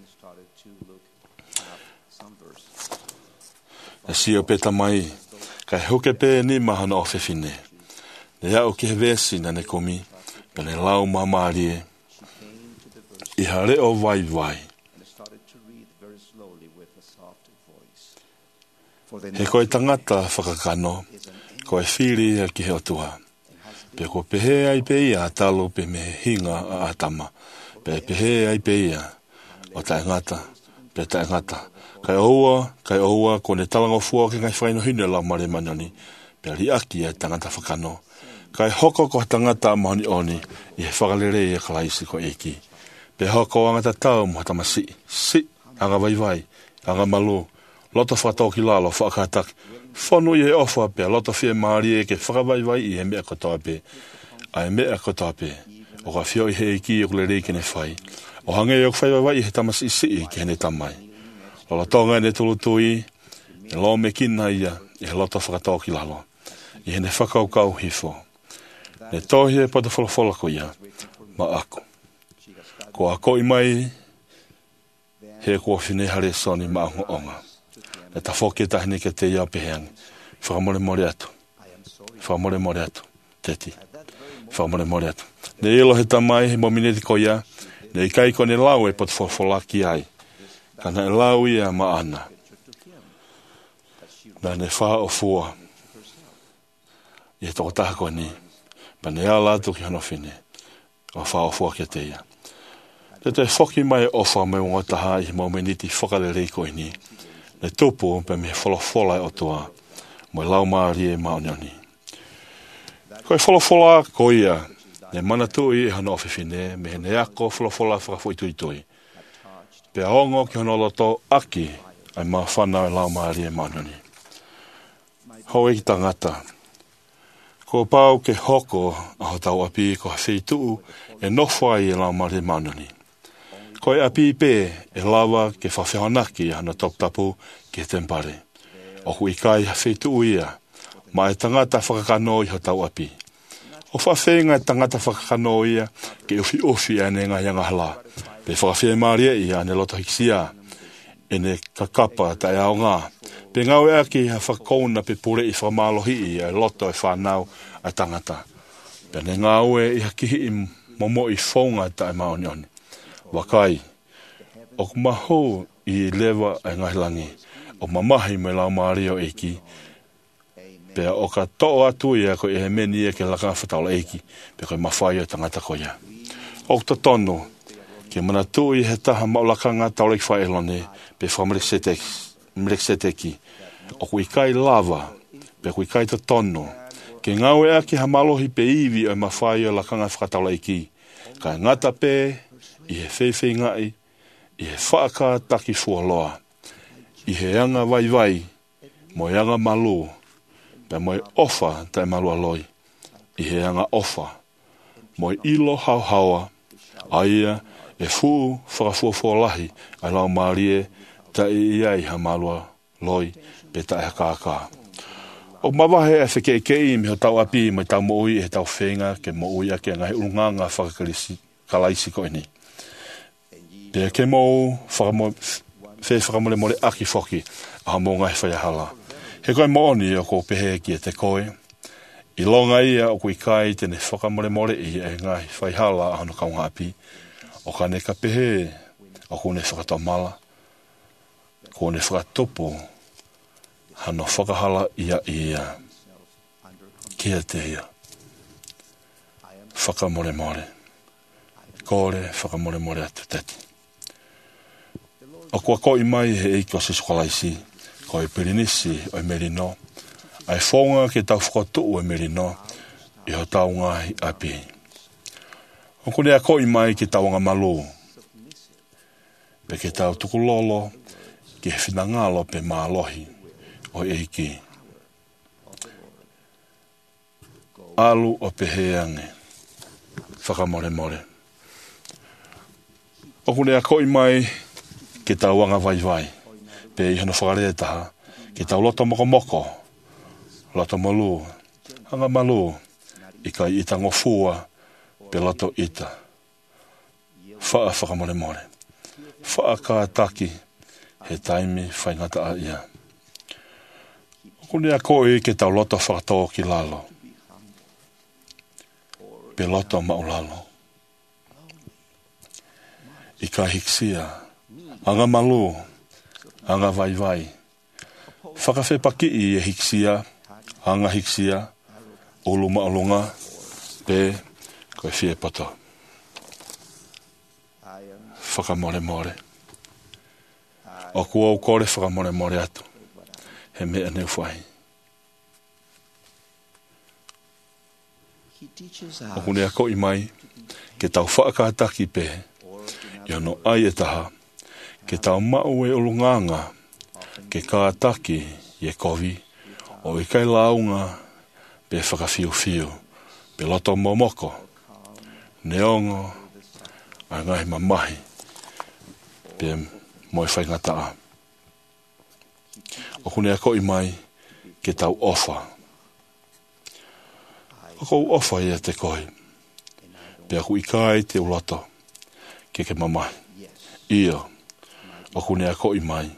Speaker 7: E si o peta mai, kai huke pe ni mahana o whewhine. Ne iau ke havesi na ne kumi, pe ne lau mamarie, i hare o vai vai. He koe tangata whakakano, ko e whiri e ki he otua. Pe ko pehe ai pe ia talo pe me hinga a atama. Pe pehe ai pe ia o tae ngata, pe tae ngata. Kai oua, kai oua, ko ne talango fua ke kai whaino hine lau mare manani. Pe li aki e tangata whakano. Kai hoko ko tangata mahani oni, i he whakalere e kalaisi ko eki. Pe hoko angata tau mo hatama si, si, anga vai vai, anga malu, loto whatoki lalo whakatak. Whanu i he ofa pe loto whie maari e ke whakawaiwai i he mea kotoa pe. A he mea kotoa pe. O ka whio i he iki o kule reike ne whai. O hange o whai wai he tamas isi i ki hene tamai. O la tonga ne tulu tui, e lo me kina ia, e loto whakatau ki lalo. I hene whakau kau hifo. Ne tohi e pada whalafola ko ia, ma ako. Ko ako i mai, he kua whine hare soni ma onga onga. E ta whoke tahine ke te ia peheangi. Whakamore more atu. Whakamore more atu. Teti. Whakamore more atu. Ne ilo he tamai, he momineti ko ia, ne i kai ko ne lau e pada whalafola ki ai. Kana e lau ia ma ana. Na ne wha o fua. I he toko taha koe ni. Pa ne ala atu ki hano whine. O wha o fua kia te ia. Te te whoki mai o wha me unga taha i mau meniti whakale rei koe ni. Ne tupu pe me whola whola o toa. Mo lau maari e maoni oni. Koe whola whola ko ia. Ne mana tui e hano ofi whine. Me he ne ako whola whola whakafui tui tui. Pe aongo ki hano loto aki. Ai maa whanau e lau maari e maoni oni. Hau e ki tangata. Ko pau ke hoko aho tau api ko whitu e nofai e lau maari e maoni oni. Ko e api pe e lawa ke whawhianaki hana top tapu ke tempare. O hui kai ha whitu ia, ma e tangata whakakano i ha tau api. O whawhenga e tangata whakakano ia ke ufi ufi ane ngā yanga hala. Pe whakawhia maria i ane loto hiksia, ene kakapa ta e ao ngā. Pe ngau e aki ha whakauna pe pure i whamalohi i e loto e whanau a tangata. Pe ne ngau e i hakihi i momo i whaunga ta e maoni oni. Wakai, o maho i lewa e ngahilangi, o mamahi me lau maario eiki, pea o ka toa atu ia ko e he meni e ke laka whataula eiki, pea koe mawhai o tangata koia. O ta tono, ke mana tu i he taha maulakanga taulek whaelone, pe whamrekseteki, o kui kai lava, pe kui kai ta tono, ke ngau e aki ha malohi pe iwi o mawhai o lakanga whataula eiki, ka ngata pe, i he whewhi ngai, i he whaaka taki fualoa, i he anga vai vai, mo e anga malu, pe mo e ofa tai malu aloi, i he anga ofa, mo e ilo hau haua, aia e fu whakafua fualahi, ai lau maarie, ta i iai ha malu aloi, pe ta e haka. O mawahe e whike kei mi ho tau api, mai tau mo ui e tau whenga, ke mo ui ake ngai urunganga whakakalisi, kalaisi koe ni. Te ke mou whē whakamole mole aki whoki a mō ngai whaiahala. He koe mooni o ko pehe ki e te koe. I longa ia o kui kai tene whakamole mole i e ngai whaihala a hano kaunga api. O ka ne ka pehe o kone whakatamala. Kone whakatopo hano whakahala ia ia. Kia te ia. Whakamole mole. Kore whakamole mole atu teti. O kua ko i mai he eiko se sukalaisi, ko e pirinisi o e merino, ai whonga ke tau whakatu o e merino, i ho tau ngahi api. O kune a ko i mai ke tau anga malu, pe ke tau tukulolo, ke he whinangalo pe maalohi o eiki. Alu o peheange, whakamore more. O kune a ko i mai, ke tau anga vai vai, pe i hana whakarea taha, ke tau loto moko moko, loto malu, anga malu, i kai ita ngofua, pe loto ita. Wha whakamore more. Wha ka taki, he taimi whaingata a ia. Kune a koe ke tau loto whakatoa ki lalo, pe loto maulalo. I kai hiksia, anga malu, anga vai vai. Whakawhe paki i e hiksia, anga hiksia, ulu maolunga, pe koe whie poto. Whakamore more. O kua u kore whakamore more atu. He mea neu whai. O kune a ko i mai, ke tau whaakataki pe, i ano ai e taha, ke tau mau e olunganga, ke kātaki i e kovi, o i kai launga, pe whakawhiu whiu, pe loto momoko, neongo, a ngai mamahi, pe mo e whainga taa. O kune a koi mai ke tau ofa. O kou ofa ia te koi. Pe aku i kai te uloto ke ke mamai. Ia, o kune a koi mai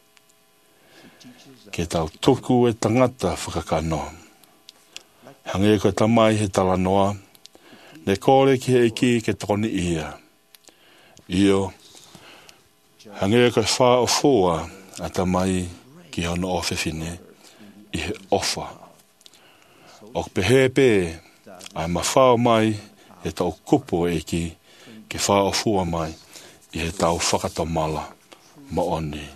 Speaker 7: ke tau tuku e tangata whakakano. Hange e koe tamai he tala noa, ne kore ki he iki ke toni ia. Io, hange e koe wha o fua a tamai ki hono o whiwhine i he ofa. O pehe pe, ai ma whao mai he tau kupu e ki ke wha o fua mai i he tau whakatamala ma oni.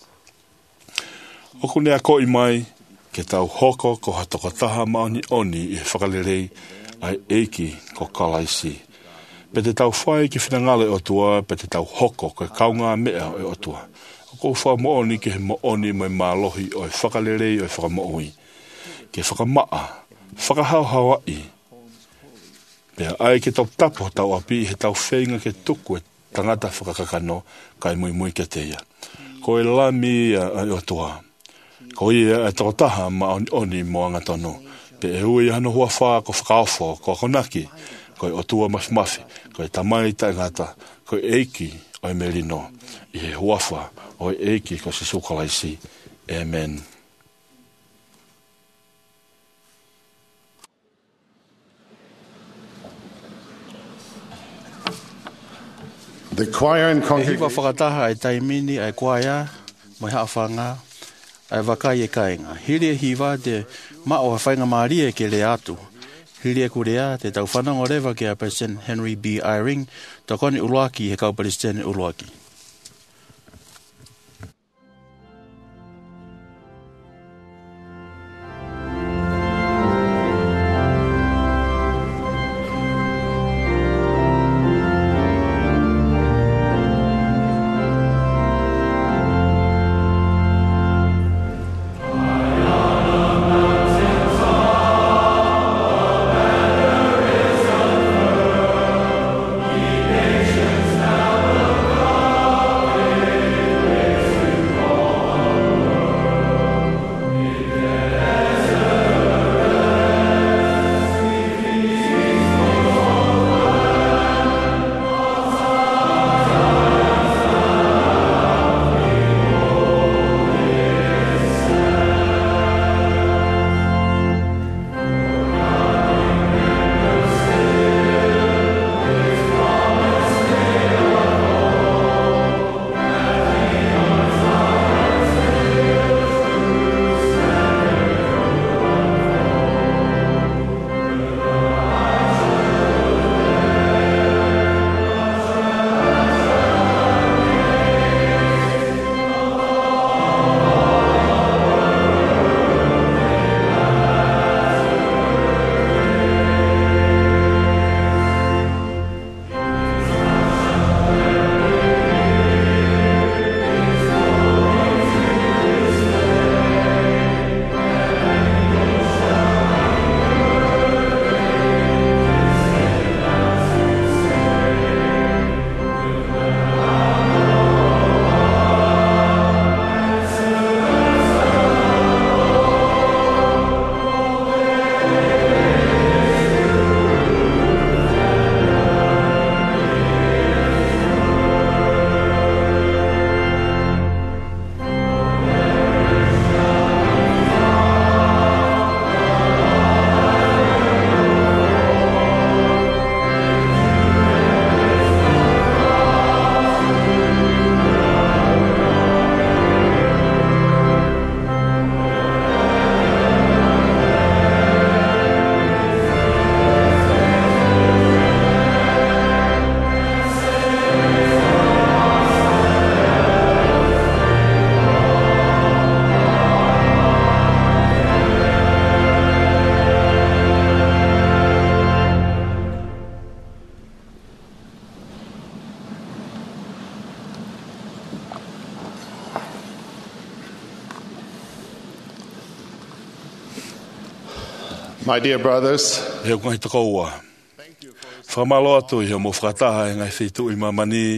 Speaker 7: O kune a koi mai ke tau hoko ko hatokataha maoni oni i he whakalerei ai eiki ko kalaisi. Pe te tau whai ki whinangale o tua, pe te tau hoko ko kaunga mea o tua. O kou wha mooni ke he mooni mai mālohi o he whakalerei o he whakamooi. Ke whakamaa, whakahauhawa i. Pea ai ke tau tapo tau api he tau whenga ke tuku e tangata whakakakano kai mui mui ke teia. Ko e lami ai o tua. Ko ia e takotaha ma oni oni mo anga tono. Pe e hui hano hua wha ko whakaofo, ko konaki, ko e otua mafimafi, ko e tamai taingata, ko e eiki o e merino, i he hua wha o e eiki ko se sukalaisi. Amen.
Speaker 3: The choir and
Speaker 5: E hiwa
Speaker 3: congregation
Speaker 5: whakataha e taimini ai kwaia, mai haawhanga, ai wakai e kainga. Hiri e hiwa te mao a whainga maaria ke le atu. Hiri e kurea te tau whanango rewa ke a President Henry B. Eyring, ta koni uloaki he kau President uloaki.
Speaker 3: My dear brothers,
Speaker 7: He ngai takaua. Whamalo atu i mo whakataha e ngai whitu i mamani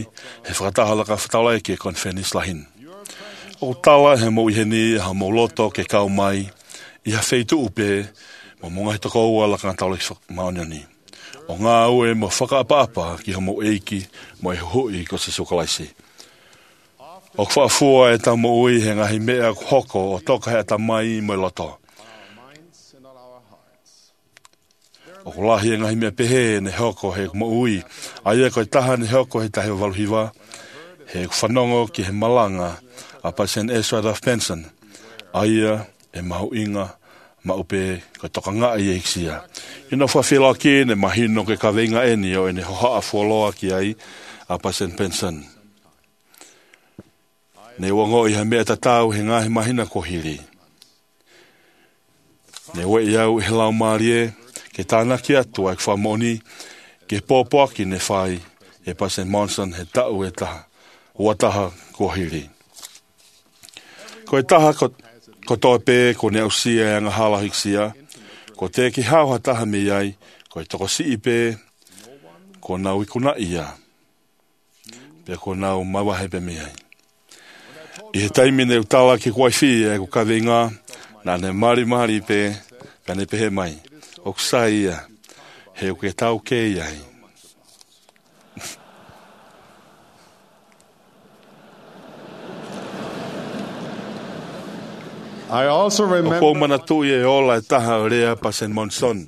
Speaker 7: he whakatahala ka whataulai ke konfenis lahin. O tala he mo iheni ha mo loto ke kau mai i ha feitu upe mo monga he toko ua laka taulai maoniani. O ngā ue mo whakaapa-apa ki ha mo eiki mo e hui ko se sokalaisi. O whaafua e ta mo ui he ngahi mea hoko o toka he ta mai mo loto. O kulahi e ngahi mea pehe ne hoko he mo ui. Aia koe taha ne hoko he tahe waluhiwa. He whanongo ki he malanga a Pasen Ezra of Benson. Aia e mahu inga ma upe koe toka ngā i e hiksia. Ina whawhila ki ne mahino ke ka venga eni o e ne hoha a wholoa ki ai a Pasen Benson. Ne wango i ha mea tatau he ngahi mahina kohiri. Ne we iau he lau marie ke tāna ki atua e whamoni ke pōpoaki ne whai e Pasen Monson he tau e taha, ua taha kohiri. Ko e taha ko, ko toi pē ko ne ausia e anga hala hiksia, ko te ki hauha taha me iai, ko e toko si i pē, ko nau i kuna ia, pe ko nau mawahe pe me iai. I he taimi ne utala ki kuai whi e ko kawenga, nā ne mari mari pē, ka ne pehe mai. O kusai ia, he o ke tau ke iai.
Speaker 3: I also remember
Speaker 7: o ko mana tu e ola e taha o rea Pasen Monson.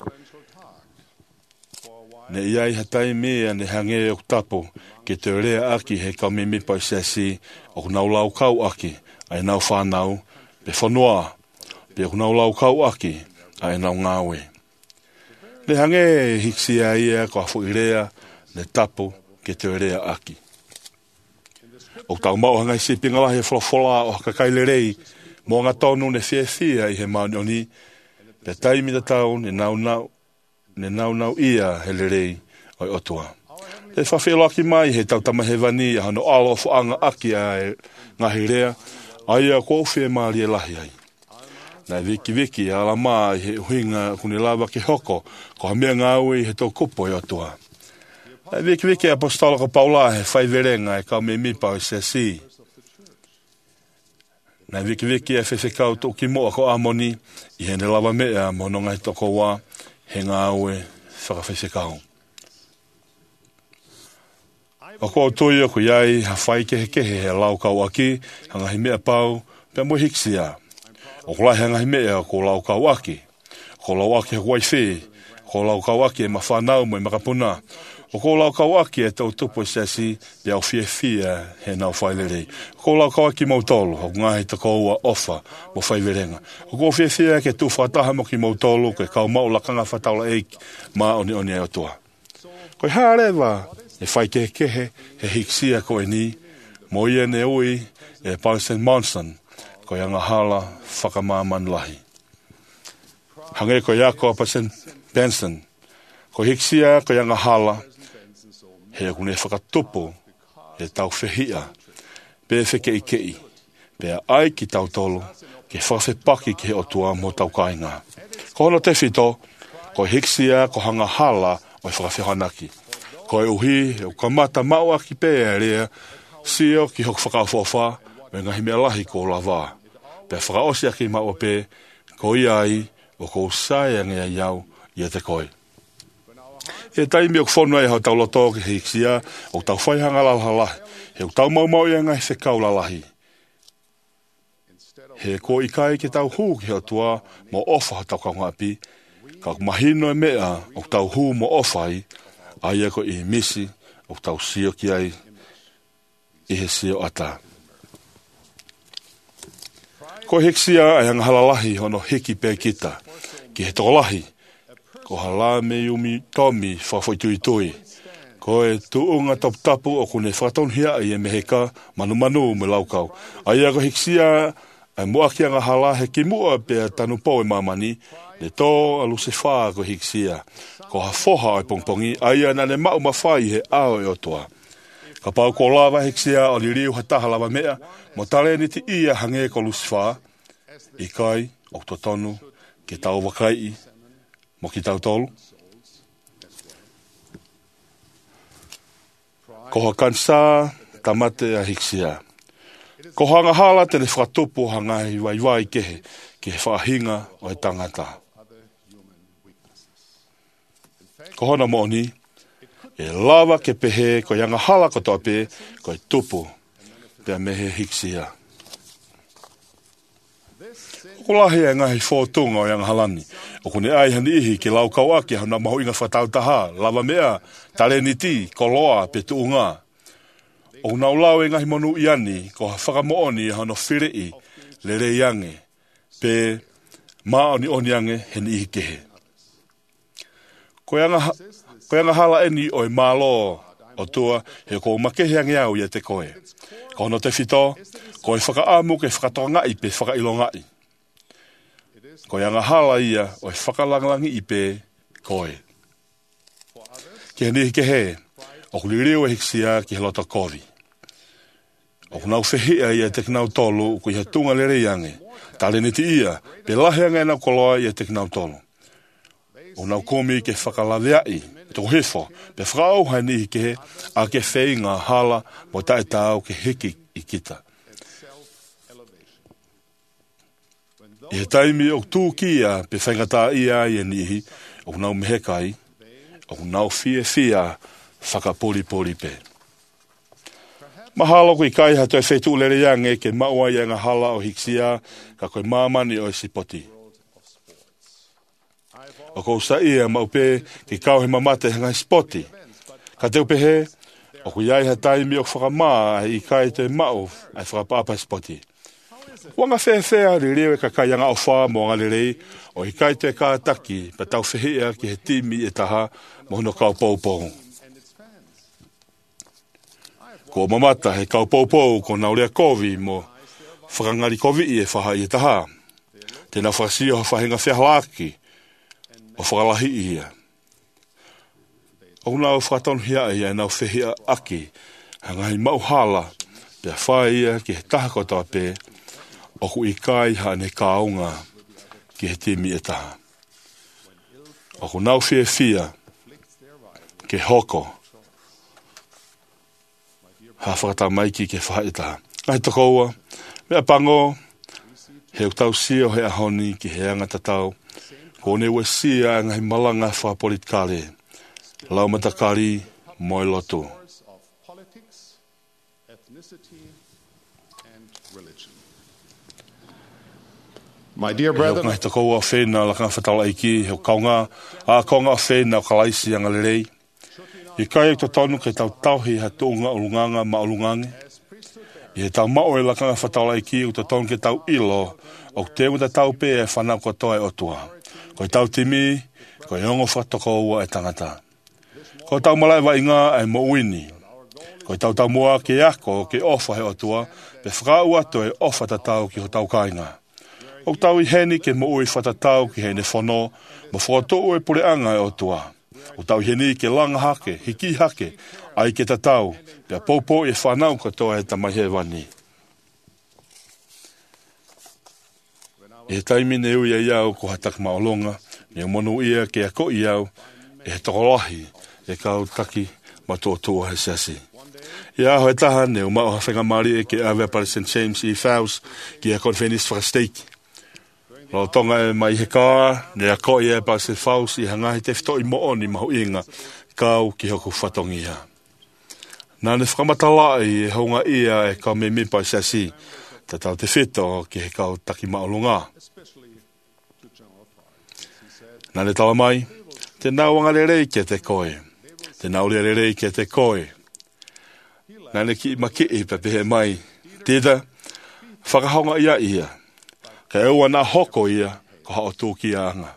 Speaker 7: Ne iai hatai mea ne hange o tapo ke te rea aki he kaumimi pa sesi o kunau lau kau aki ai nau whanau pe whanua pe kunau lau kau aki ai nau ngawe. Ne hange hiksia ia ko afu i rea ne tapo ke te rea aki. O tau mau hangai si pingala he wholofola o kakaile rei mo ngā tonu ne fie fia i he maunioni pe taimi da tau ne nau nau ne nau nau ia he lerei o i otua. Te whawhelo aki mai he tau tamahewani a hano alo whaanga aki a e ngahi rea a ia ko whie maari e lahi ai. Nai viki viki a la maa i he uhinga kune lawa ki hoko ko ha mea ngāui he tau kupo i otua. Nai viki viki apostola ko Paula he whaiverenga e kau me mipa o se si. Nai viki viki e whewhekau tō ki moa ko amoni i he ne lawa mea mo nonga he toko wā he ngāue whakawhewhekau. O ko tui o ku iai ha whai kehe kehe he lau kau aki hangahi mea pau pe mo hiksia. O ko lai hangahi mea ko lau kau aki. Ko lau aki he kuai whi. Ko lau kau aki e mawhanau mo i makapuna. O ko lau kau aki e tau tupo i sesi pe au fie fia he nau whailerei. Ko lau kau aki mautolu o ngahi tako ua ofa mo whaiverenga. O ko fie fia ke tu whataha mo ki mautolu ke kau mau lakanga whataula eiki ma oni oni e otua. Ko i hārewa e whai kehe kehe he hiksia ko e ni mo ia ne ui e Pasen Monson ko i anga hala whakamāman lahi. Hange ko iako a Pasen Benson ko hiksia ko i anga hala he kune whakatupu he tau whehia pe wheke i kei pe ai ki tau tolu ke whawhe paki ki he otua mo tau kainga. Ko hono te whito ko hiksia ko hanga hala o i whakawhihanaki. Ko e uhi, o kamata mau aki pe e rea, sio ki hoku whakawhawha, me ngahi mea lahi ko la wā. Pe whakaosi aki mau pe, ko i ai, o ko usai angea iau, i te koe. E taimi o kwhonua e hau tau loto ki hiksia, o tau whaihanga lau halahi, he o tau mau mau i angai whekau la lahi. He ko i kai ki tau hū ki hau tua, mo ofa tau kaungapi, ka mahino e mea, o tau hū mo ofai, aia ko i misi o tau sio ki ai i he sio ata. Ko hiksia ai hanga halalahi hono hiki pē kita. Ki he toko lahi, ko hala me umi tomi whawhoi tui tui. Ko e tuunga tapu tapu o kune whakatonhia i e meheka manu manu me laukau. Aia ko hiksia ai muaki anga hala he ki mua pē tanu pō e mamani, ne tō alu se whaa ko hiksia. Ko ha foha ai pongpongi, aia na ne mau mawhai he ao e otoa. Ka pau ko lava hiksia o ni riu hataha lava mea, mo tale ni ti ia hange ko lusiwha, i kai, o totonu, ke tau wakai, mo ki tau tolu. Ko ha kansa tamate a hiksia. Ko hanga hala tene whakatupu hanga i waiwai kehe, ke whahinga o e tangata. Ko hona moni, e lava ke pehe ko yanga hala ko tope, ko e tupu, pia mehe hiksia. Ko lahi e ngahi whotunga o yanga halani, o kune ai hani ihi ke lau kau aki hana mahu inga whatau taha, lava mea, tare ni ti, ko loa, pe tuunga. O nau lau e ngahi monu iani, ko ha whakamooni hana whirei, le re yange, pe maa oni oni yange heni ihi kehe. Ko yanga, ko yanga hala eni o e malo o tua, he ko makehe ange au ia te koe. Ko hono te whito, ko e whakaamu ke whakatongai pe whakailongai. Ko yanga hala ia o e whakalanglangi i pe koe. Ki heni ihi kehe, o kulireo e hiksia ki he lota kovi. O kunau whehia ia te kinau tolu, ku iha tunga lere yange. Tale niti ia, pe lahe anga ena koloa ia te kinau tolu. O nau komi ke whakalaweai, tō hefo, pe whakau haini i ke, a ke whei ngā hala, mo tae tāu ke hiki i kita. I he taimi o tū kia, pe whaingatā ia i enihi, o nau mehekai, o nau fia fia, whakapori pori pe. Mahalo ko i kai ha toi whetu lere yange ke maua i anga hala o hiksia ka koe mamani o sipoti. O kou sa ia maupe ki kau he mamate hangai spoti. Ka teo pehe, o ku iai ha taimi o whakamaa i kai te mau ai whakapapa spoti. Wanga whea whea ri rewe ka kai anga o wha mo ngā lerei o i kai te kātaki pa tau whehea ki he timi e taha mo hono kau poupou. Ko mamata he kau poupou ko naurea kovi mo whakangari kovi i e whaha i e taha. Tēnā whakasio ha whahenga whiahlaki o whakalahi i ia. O nau whakatonu hia ia e nau whehia aki hangahi mauhala pia whae ia ki he taha kotoa pē o ku i kai ha ne kaunga ki he timi e taha. O ku nau whia whia ke hoko ha whakata maiki ke whaita. Ngai tokoua, mea pango, he utau sio he ahoni ki he anga tatau, ko ne ua sia ngahi malanga whapolitikare, lau matakari moi lotu.
Speaker 3: My dear brethren,
Speaker 7: ngai tokoua whena lakanga whatala iki, he kaunga, a kaunga whena o kalaisi anga lerei, I kai to tonu ke tau tauhi ha tūnga o lunganga ma o lungange. I he tau mao e lakanga whatala i ki o to tonu ke tau ilo o te uta tau pē e whanau ko toa e otua. Ko i tau timi, ko i ongo whatoko ua e tangata. Ko i tau malai wa inga e mo uini. Ko i tau tau mua ke ako ke ofa he otua, pe whakau ato e ofa ta tau ki ho tau kainga. O tau i heni ke mo ui whatatau ki hene whono, mo whakato ue pure anga e otua. O tau heni ke langa hake, hiki hake, ai ke tatau, pia popo e whanau katoa e tamahe wani. E taimi ne ui e iau ko hatak maolonga, ne monu ia ke a ko iau, e he tokolahi, e kau taki matotua he siasi. Ia ho e taha ne o mao hawhenga mari e ke awe pare Saint James i Faus, ki a konfenis whakasteiki. Lo tonga e mai he kaa, ne a koi e pa se faus i hangahi te whito i mooni mahu inga, kau ki hoku whatongi ia. Nā ne whakamatala i e honga ia e ka me mipa i sasi, te tau te whito ki he kau taki maolunga. Nā ne tala mai, te nauanga le rei ke te koe, te naulia le rei ke te koe. Nā ne ki maki i pepehe mai, tēta, whakahonga ia ia. Ka eua nā hoko ia, ko hao tūki anga.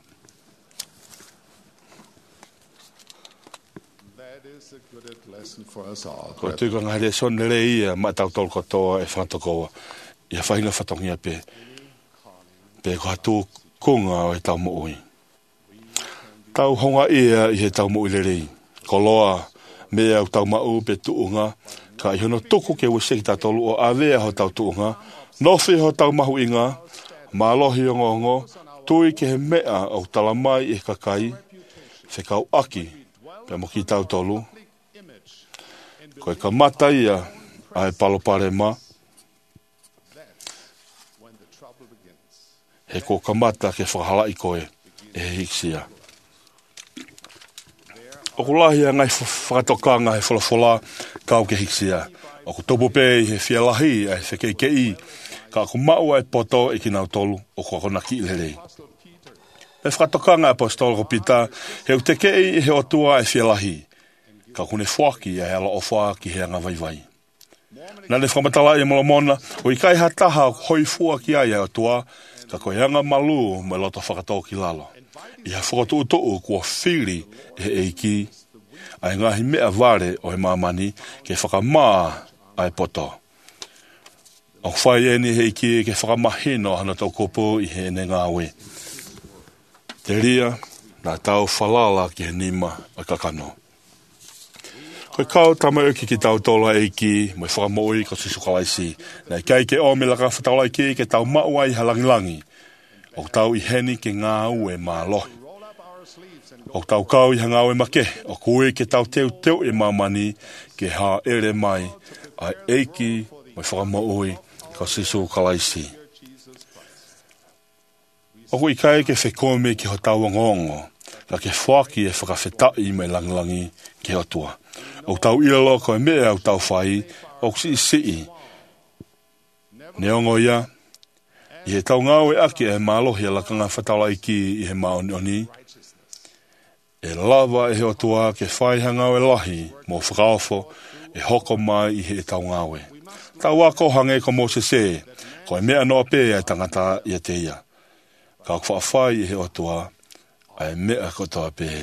Speaker 7: Ko tūka ngā re son re ia, ma tau tol kotoa e whantokoa, ia whahinga whatongia pe, pe ko hatu kunga o e tau moui. Tau honga ia i he tau moui le rei, ko loa mea au tau mau pe tuunga, ka i hono tuku ke wiseki tā tolu o awea ho tau tuunga, nofi ho tau mahu inga, Mālohi o ngongo, tui ke he mea au talamai e kakai, whekau aki, pe mo ki tau tolu. Koe ka mata ia ai palopare ma. He ko ka mata ke whakahala i koe e he hiksia. O ku lahi a ngai whakatokanga he whalafola kau ke hiksia. O ku topo pe he whialahi ai whekei kei ka ku mau ai poto i ki nau tolu o ku akona ki ilelei. E whakatokanga apostol ko pita he u te kei he otua ai whialahi. Ka kune whaki ai ala ofa ki he anga vai vai. Nā ne whamatala i molamona o i kai hataha hoi fua ki ai ai otua ka koe anga malu me loto whakatau ki lalo. I ha whakatu utou kua whiri e eiki ai ngahi mea vare o he mamani ke whakamaa ai poto. O whai eni he iki ke whakamahino hana tau kopo i he ne ngāwe. Te ria, nā tau whalala ki he nima a kakano. Koe kau tama uki ki tau tola eiki, mai whakamoi ko sisukalaisi. Nei kai ke o me laka whataula ki ke tau mauai halangilangi. O tau i heni ke ngā ue mā lohi. O tau kau i hanga ue make, o kue ke tau teu teu e mamani ke ha ere mai ai eiki mai whakamoi ko sisukalaisi. O kui kai ke whekome ki ho tau ngongo, la ke whaki e whakawhetai mai langilangi ki ho tua. O tau ilalo ko e mea o tau whai, o si si. Neongo ia, i he tau ngau e aki e mālohi a lakanga whataula iki i he maoni oni. E lava e he o tua ke whai hangau e lahi, mō whakaofo, e hoko mai i he tau ngau e. Tau wako hange ko mō se se, ko e mea noa pē e tangata i a te ia. Ka o whaafai i he o tua, a e mea kotoa pē.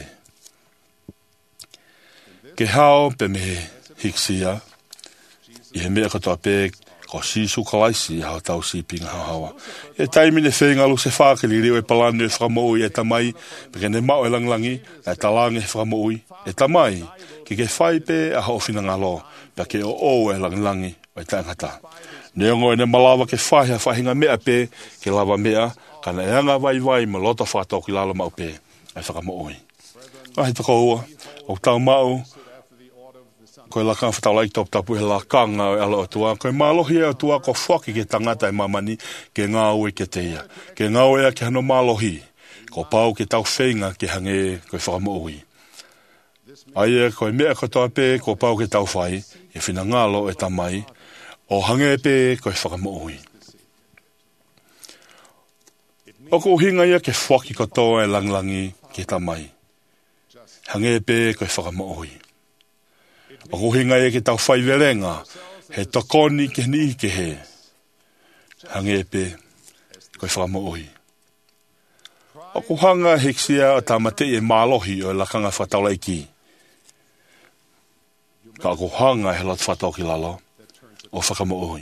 Speaker 7: Ke hao pe me hiksia, i he mea katoa pē ko sisu kalaisi hao tau sipinga hao hawa. E taimi ne whengalu se whakeli reo e palanu e whakamoi e tamai, peke ne mao e langlangi, e talange e whakamoi, e tamai, ki ke whai pē a hao whina ngalo, peke o o e langlangi o e tangata. Neongo e ne malawa ke whahi a whahinga mea pē, ke lava mea, kana e anga vai vai ma lota whātau ki lalo mau pē, e whakamoi. Ahi tako ua, o tau mau, koe la kan whatau lai top tapu he la kanga o ala o tua. Koe mālohi e o tua ko whaki ke tangata e mamani ke ngā ue ke teia. Ke ngā ue a ke hano mālohi. Ko pau ke tau whenga ke hange koe whakamoui. Aia koe mea katoa pē ko pau ke tau whai e whina ngalo e tamai o hange pē koe whakamoui. O ko hinga ia ke whaki katoa e langlangi ke tamai. Hange pē koe whakamoui. O ko hinga e ke tau whai verenga, he tokoni ke ni ke he. Hange pe, koe whakamoui. O ko hanga heksia a tamate e mālohi o e lakanga whataula iki. Ka ko hanga he lat whatau ki lalo, o whakamoui.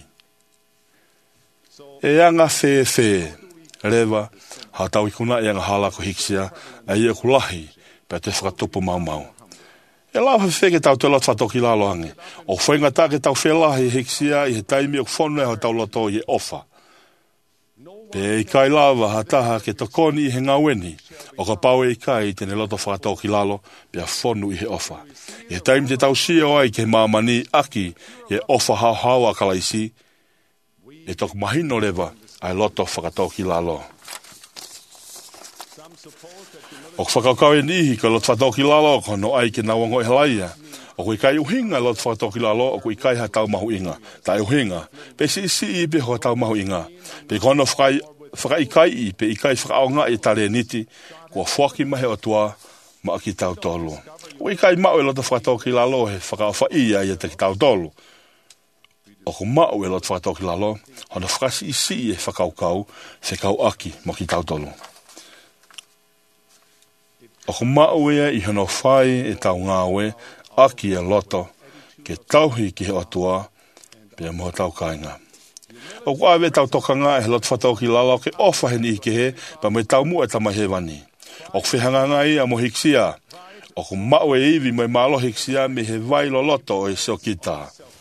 Speaker 7: E anga whē whē, rewa, ha tau ikuna e anga hala ko heksia, a ia kulahi, pe te whakatupu mau mau. E lau he wheke tau te lot whatoki lalo hange. O whenga tā ke tau whelahi heksia i he taimi o whonu e ho tau loto i e ofa. Pe i kai lava ha taha ke tokoni i he ngāweni. O ka pau e i kai tene loto whatoki lalo pe a whonu i he ofa. I he taimi te tau sio ai ke mamani aki i e ofa hao hao a kalaisi. E tok mahino lewa ai loto whakatoki lalo. O whakaukau e nihi ka lot whatoki lalo ko no ai ke nawango e halaia. O kui kai uhinga lot whatoki lalo o kui kai ha tau mahu inga. Tai uhinga. Pe si si i pe ho tau mahu inga. Pe kono whakai whakai kai i pe i kai whakaonga e tare niti kua whaki mahe o tua ma aki tau tolu. O i kai mau e lot whatoki lalo he whakao whaia i te ki tau tolu. O ku mau e lot whatoki lalo hono whakasi i si e whakaukau whekau aki ma ki tau tolu. O ku mau ea i hono whai e tau ngāwe, aki e loto, ke tauhi ki he atua, pe moho tau kainga. O ku awe tau tokanga e lot whatau ki lalo ke ofa he ni ke he, pa me tau mua e tama he wani. O ku whihanga ngai a mo hiksia, o ku mau e iwi mai malo hiksia me he vailo loto o e seo kita.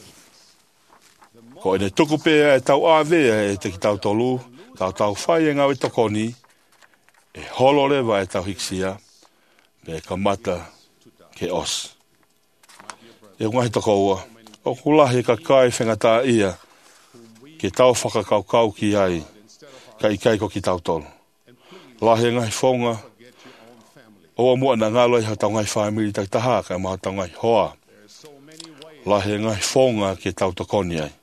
Speaker 7: Ko e ne tuku pēa e tau awe e te ki tau tolu, tau tau whai e ngāwe tokoni, e holo lewa e tau hiksia, pe kamata ke os. E ngahi toko ua, O kulahi ka kai whengata ia, ke tau whakakaukau ki ai, ka ikai ko ki tau tolu. Lahi ngai whaunga, o mua na ngalo i hatau ngai whaemiri tai taha, ka ma hatau ngai hoa. Lahi ngai whaunga ke tau tokoni ai.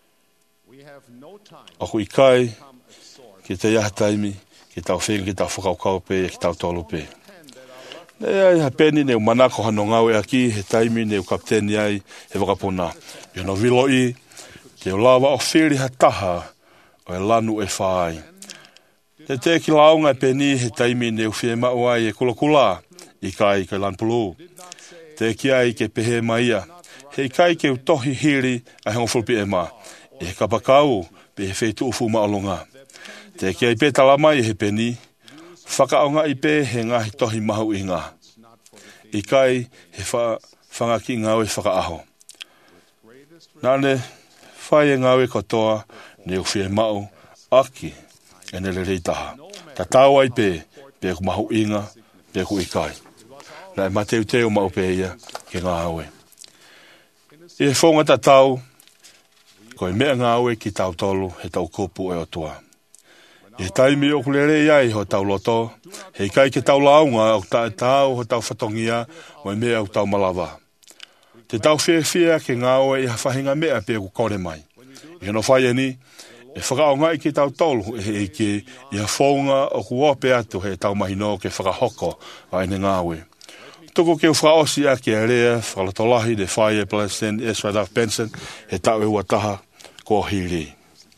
Speaker 7: Aku ikai, ke te iaha taimi, ke tau whenga, ke tau whakaukau pe, ke tau tolu pe. Nei ai ha peni ne manako hano ngau e aki, he taimi ne kapteni ai, he wakapuna. I no vilo i, te o lawa o whiri ha taha, o e lanu e whaai. Te te ki launga e peni, he taimi ne uwhie mau ai e kula kula, i kai ke lanpulu. Te ki ai ke pehe maia, he kai ke utohi hiri, a hengo fulpi e ma. E he kapakau, pe he wheitu ufu maolonga. Te ki ai pe talamai he peni, whakaonga i pe he ngahi tohi mahu i ngā. I kai he whangaki ngau e whakaaho. Nane, whai e ngau e katoa, ne uwhie mau, aki, e ne le reitaha. Ta tāua i pe, pe ku mahu inga, pe ku i kai. Na e mateu teo mau pe ia, ke ngā aue. I he whonga ta tau, ko e mea ngā aue ki tau tolu, he tau kopu e o tua. E taimi o kulere iai ho tau loto, hei kai ke tau launga o ta tau ho tau whatongia o e mea o tau malawa. Te tau whia whia ke ngāo e hawhahinga mea pe ku kore mai. I no whai ni, e whakaonga i ke tau tolu e he ke i ha whaunga o ku ope atu he tau mahino ke whakahoko a ene ngāwe. Tuku ke u whaosi a ke area, whalatolahi de whai e Palestine, e Swadaf Benson, he tau e wataha ko hiri.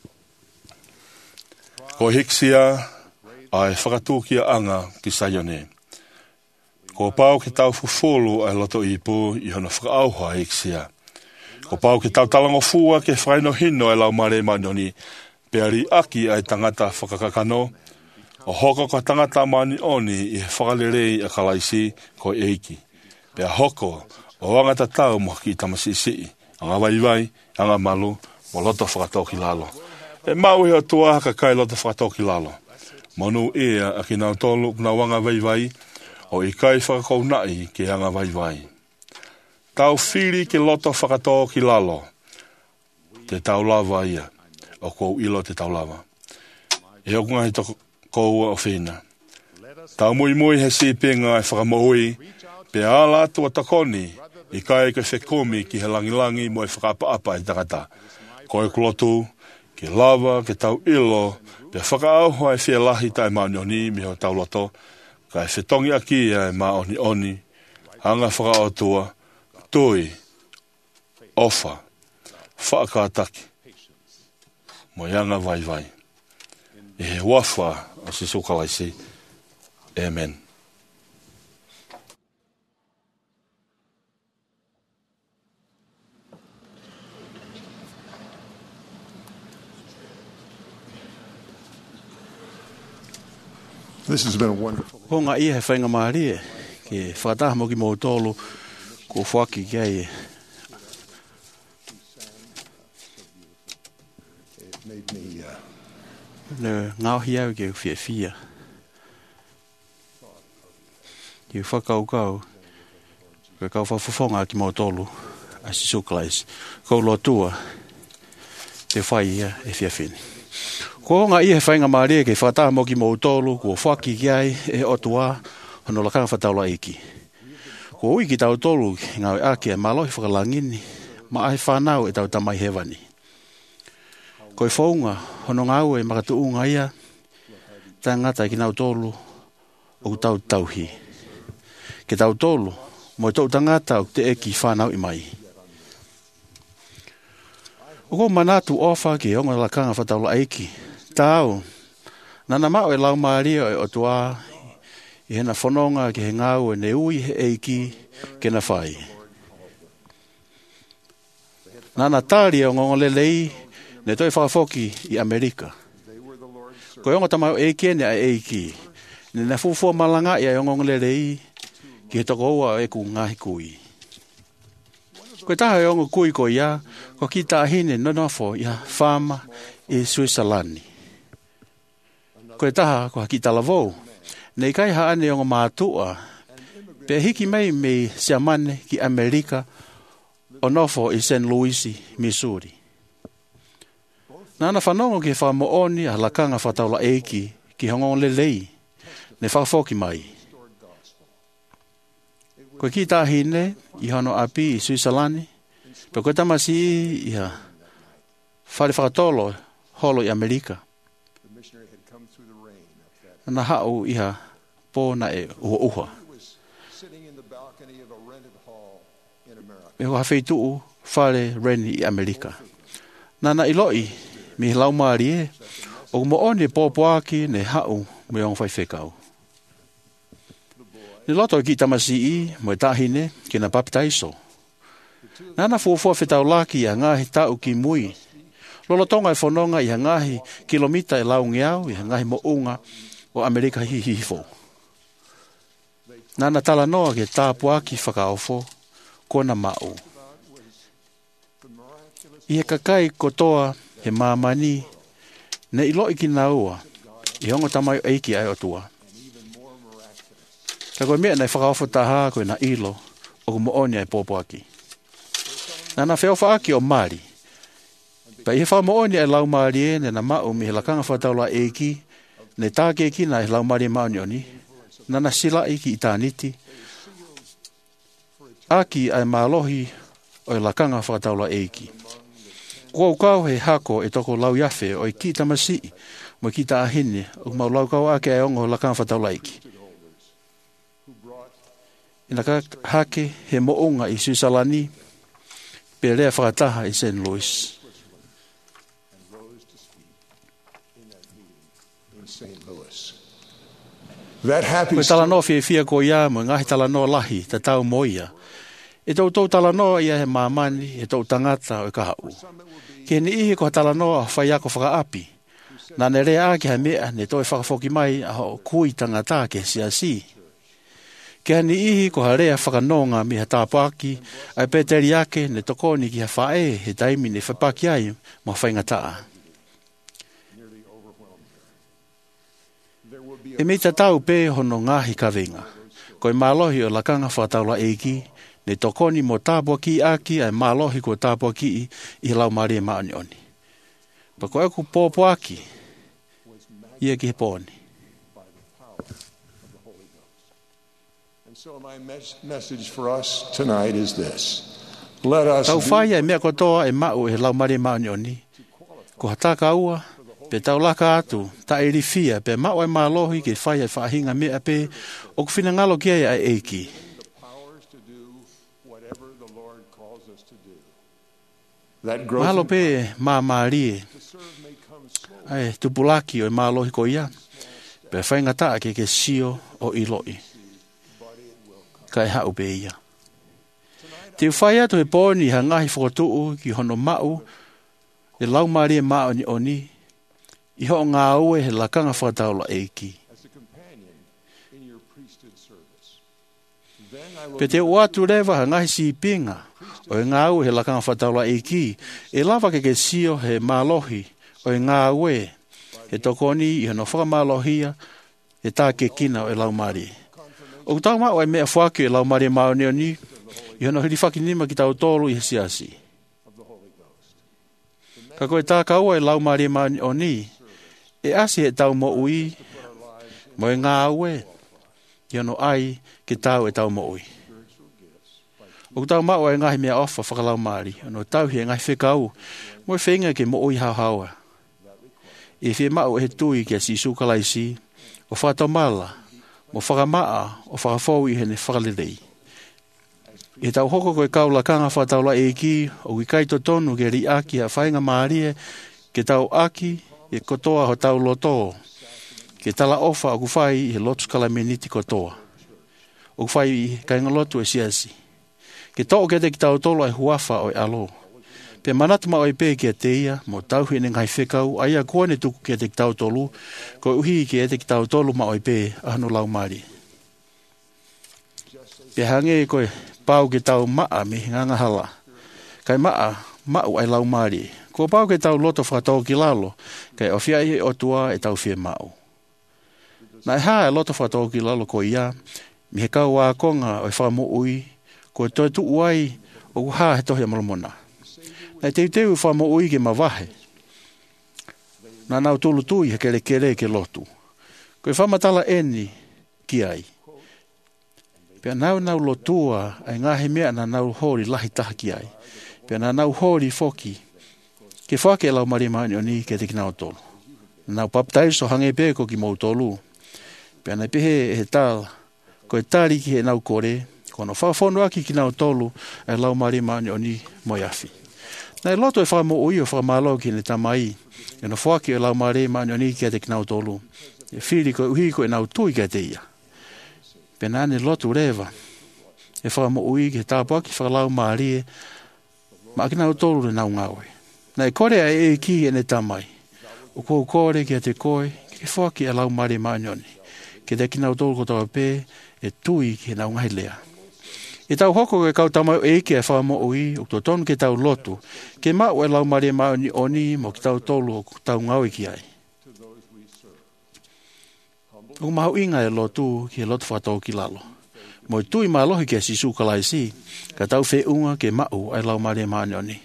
Speaker 7: Ko hiksia ai whakatūkia anga ki Sayone. Ko pau ki tau fufulu ai loto ipu i hona whakaauha hiksia. Ko pau ki tau talango fua ke whaino hino ai lau mare manoni peari aki ai tangata whakakakano o hoko ko tangata mani oni i whakalerei a kalaisi ko eiki. Pea hoko o anga tatau mo ki tamasisi anga waiwai, anga malu mo loto whakatoki lalo. E mau hea tua haka kai loto whakatoki lalo. Manu ea a ki nau tolu na wanga vaivai o i kai whakakou nai ke hanga vaivai. Tau whiri ke loto whakatoki lalo. Te tau lava ia. O kou ilo te tau lava. E o ngahi toko koua o whina. Tau mui mui he si penga e whakamohui. Pe ala atua takoni i kai ke whekumi ki he langilangi mo e whakapaapa i takata. Koe kulotu. Ke lava, ke tau ilo, pe whakaauho ai whia lahi tai maonioni mi ho tau loto, ka e whetongi aki ai maoni oni, hanga whakaotua, tui, ofa, whaakataki, mo yanga vai vai. E he wafwa o si sukalaisi. Amen.
Speaker 3: This has been a wonderful.
Speaker 5: Honga ia he whainga maari e, ke whakataha mo ki mō tolu, ko whaki ki ai e.
Speaker 3: It made me, uh,
Speaker 5: Ne ngāhi au ke whia whia. Ki whakaukau, ke kau whawhawhonga ki mō tolu, a si suklais. Kou lotua, te whai ia e whia whini. Ko ngā ia he whainga maari e ke whataha mo ki mō tolu, ko whaki ki ai e otua, hono lakanga whataula iki. Ko ui ki tau tolu, ngā ake e malohi whakalangini, ma ahe whanau e tau tamai hewani. Ko e whaunga, hono ngau e makatu unga ia, tā ngata ki nau tolu, o tau tauhi. Ke tau tolu, mo e tau tangata o te eki whanau i mai. O ko manatu ofa ki onga lakanga whataula iki, tau, nana mao e lau maaria e otua, i hena whanonga ki he ngau e ne ui he eiki ke na whai. Nana tāri o ngonga lelei, ne toi whakafoki i Amerika. Ko e onga tamau eiki ne a eiki, ne na fufua malanga i a ngonga lelei, ki he toko ua e ku ngahi kui. Ko e taha e onga kui ko ia, ko ki tāhine nonofo ia whama i Switzerlandi. Ko e taha ko haki talavou, nei kai haane o ngā mātua, pe hiki mai me siamane ki Amerika o nofo i Saint Louis, Missouri. Nana whanongo ke whamooni a lakanga whataula eiki ki hongon lelei, ne whakafoki mai. Koe ki tāhine i hano api i Suisalani, pe koe tamasi i ha whare whakatolo holo i Amerika. Na hau i ha pōna e ua uha. Me hoa wheituu whare reni i Amerika. Nana iloi mi lau maari e, o mo one pōpoaki ne hau me on whai whekau. Ni loto ki tamasi i mo e tāhine ki na baptaiso. Nana fuafua whetau laki i a ngahi tau ki mui. Lolo tonga e whanonga i a ngahi kilomita e lau ngeau i a ngahi mo unga o Amerika hihifo. Nana tala noa ke tāpuaki whakaofo kona mau. I he kakai kotoa he mamani ne ilo iki naua i hongo tamai eiki ai otua. Ka koe mea nei whakaofo taha koe na ilo o ku mooni ai pōpoaki. Nana wheofa aki o Māori. Pa i he wha mooni ai lau Māori e ne na mau mi he lakanga whataula eiki ne tāke ki na he lau Māori maoni oni. Nana sila iki i tāniti. Aki ai mālohi o i lakanga whataula eiki. Kua ukau he hako e toko lau yafe o i ki tamasi mo ki ta ahine o mau lau kau ake ai ongo lakanga whataula eiki. Ina ka hake he moonga i Suisalani pe rea whakataha i Saint Louis. Koe talanoa fia fia ko ia mo ngahi talanoa lahi ta tau moia. E tau tau talanoa ia he mamani e tau tangata o e kahau. Ke ni ihi ko talanoa whai ako whakaapi. Nā ne rea ake ha mea ne toi whakafoki mai a ho kui tangata ke siasi. Ke ni ihi ko ha rea whakanonga mi ha tāpaki ai peteri ake ne tokoni ki ha whae he taimi ne whapaki ai ma whaingataa. E mei tatau pe hono ngahi kawenga. Koe mālohi o lakanga whataula eiki, ne tokoni mo tāpua ki aki ai mālohi ko tāpua ki i i lau Māori e maoni oni. Pa koe aku pōpua aki, ia ki he pōni.
Speaker 9: So my message for us tonight is this. Let us
Speaker 5: Tau whaia e mea kotoa e mau e lau Māori e maoni oni. Ko hataka ua, pe tau laka atu, ta e rifia, pe mau e mālohi ke whai e whahinga mea pe, o ku whina ngalo kia e ai eiki. Mahalo pe mā mārie, ai tupulaki o e mālohi ko ia, pe whainga taa ke ke sio o iloi. Ka e hau pe ia. Te whai atu e pōni ha ngahi whakotuu ki hono mau, e lau Māori e maoni oni, i ho ngā ue he lakanga whataula eiki. Pe te uatu rewa ha ngahi si pinga, o e ngā ue he lakanga whataula eiki, e lava ke ke sio he mālohi, o e ngā ue, he tokoni i hono whakamálohia, e tā ke kina o e lau Māori. O tau mao e mea whaki e lau Māori e maoni oni, i hono hiri whakinima ki tau tolu i he siasi. Ka koe tā kaua e lau Māori e maoni oni, e asi he tau mo ui, mo e ngā ue, i ono ai ke tau e tau mo ui. O tau mao e ngahi mea ofa whakalau Māori, ono tau he ngahi whekau, mo e whenga ke mo ui hau haua. E whi mao e he tui ke si sukalaisi, o whatomala, mo whakamaa, o whakafou i hene whakalirei. E tau hoko koe kaula kanga whataula eiki, o ki kaito tonu ke ri aki a whainga Māori, ke tau aki, e kotoa ho tau loto, ke tala ofa o kuwhai i lotu kalameniti kotoa. O kuwhai i kainga lotu e siasi. Ke tau ke te ki tau tolo e huafa o e alo. Pe manatuma o e pē ki a teia, mo tau hene ngai whekau, aia kuane tuku ki a te ki tau tolu, ko uhi ki a te ki tau tolu ma o e pē, ahanu lau Māori. Pe hange koe pau ke tau maa me nganga hala. Kai maa, mau ai lau Māori. Ko pau ke tau loto whakatau ki lalo, kai o fia i o tua e tau fia mau. Na e haa e loto whakatau ki lalo ko ia, mi he kau a konga o e whamo ui, ko e toi tu uai o ha he tohi amolomona. Nei te teu wha mo ui ke mawahe. Nā nau tolu tui he kele kele ke lotu. Koe whamatala eni ki ai. Pea nau nau lotua ai ngahe mea na nau hori lahi taha ki ai. Pea na nau hori foki. Ke whake lau marimani o ni ke te kinao tolu. Nau paptaiso hange pe ko ki mou tolu. Pea na pehe he tala. Koe tari ki he nau kore. Kono whawhono aki ki nau tolu ai lau marimani o ni moiafi. Nei loto e whamo ui o whamalo ki ne tamai. E no whaki o lau marimani o ni ke te kinao tolu. E whiri ko uhi ko e nau tui ke te ia. Penane lotu rewa. E whamo ui ke tāpaki whakalau maarie. Ma ki nau tolu le nau ngawe. Nei kore a e ki e ne tamai. O kou kore ki a te koe. Ke whaki e lau marimani o ni. Ke te kinao tolu ko tawa pē. E tui ki nau ngai lea. E tau hoko ke kau tamau e ke e whamo ui. O to tonu ke tau lotu. Ke mau e lau marimani o ni. Mo ki tau tolu o tau ngawe ki ai. O mahu inga e lotu ki e lotu whatau ki lalo. Mo i tui malohi ke sisu kalaisi, ka tau whe unga ke mau ai lau mare maani oni.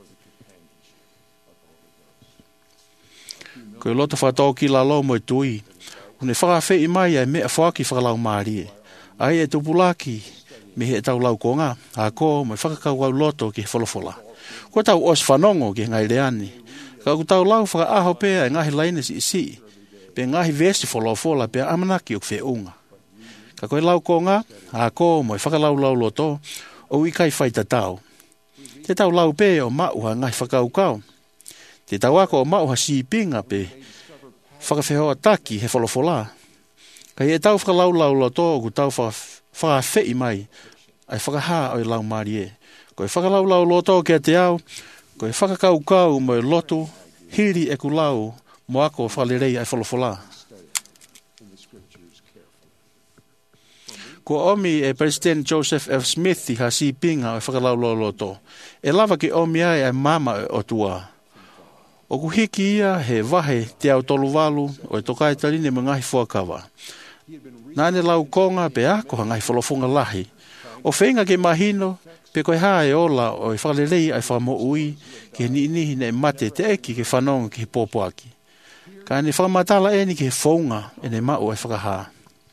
Speaker 5: Ko e lotu whatau ki lalo mo i tui, une whakawhe i mai ai mea whaki whakalau maarie. Ai e tupulaki, me he tau lau konga, a ko mo i whakakau au loto ki wholofola. Ko tau os whanongo ki ngai leani, ka ku tau lau whaka aho pēa e ngahi laine si isi. Pe ngahi vesi wholofola pe amanaki o kwhe unga. Ka koe lau konga, a ko mo i whakalau lau loto, o i kai whaita tau. Te tau lau pe o mauha ngahi whakaukau. Te tau ako o mauha si pinga pe whakawhehoa taki he wholofola. Ka e tau whakalau lau loto o ku tau whakawhei mai, ai whakaha o i lau marie. Koe whakalau lau loto ke te au, koe whakakaukau mo i loto, hiri e ku lau, mo ako whalerei ai wholofola. Ko omi e President Joseph F. Smith i ha si pinga o whakalau loto. E lava ki omi ai ai mama o tua. O ku hiki ia he wahe te au tolu walu o e tokai taline mo ngahi fuakawa. Nane lau konga pe ako ha ngahi wholofunga lahi. O whenga ke mahino pe koe hae ola o e whalerei ai whamo ui ke ni inihi ne mate te eki ke whanonga ki popoaki. Ka ni whamatala e ni ke whaunga e ne mau e whakaha.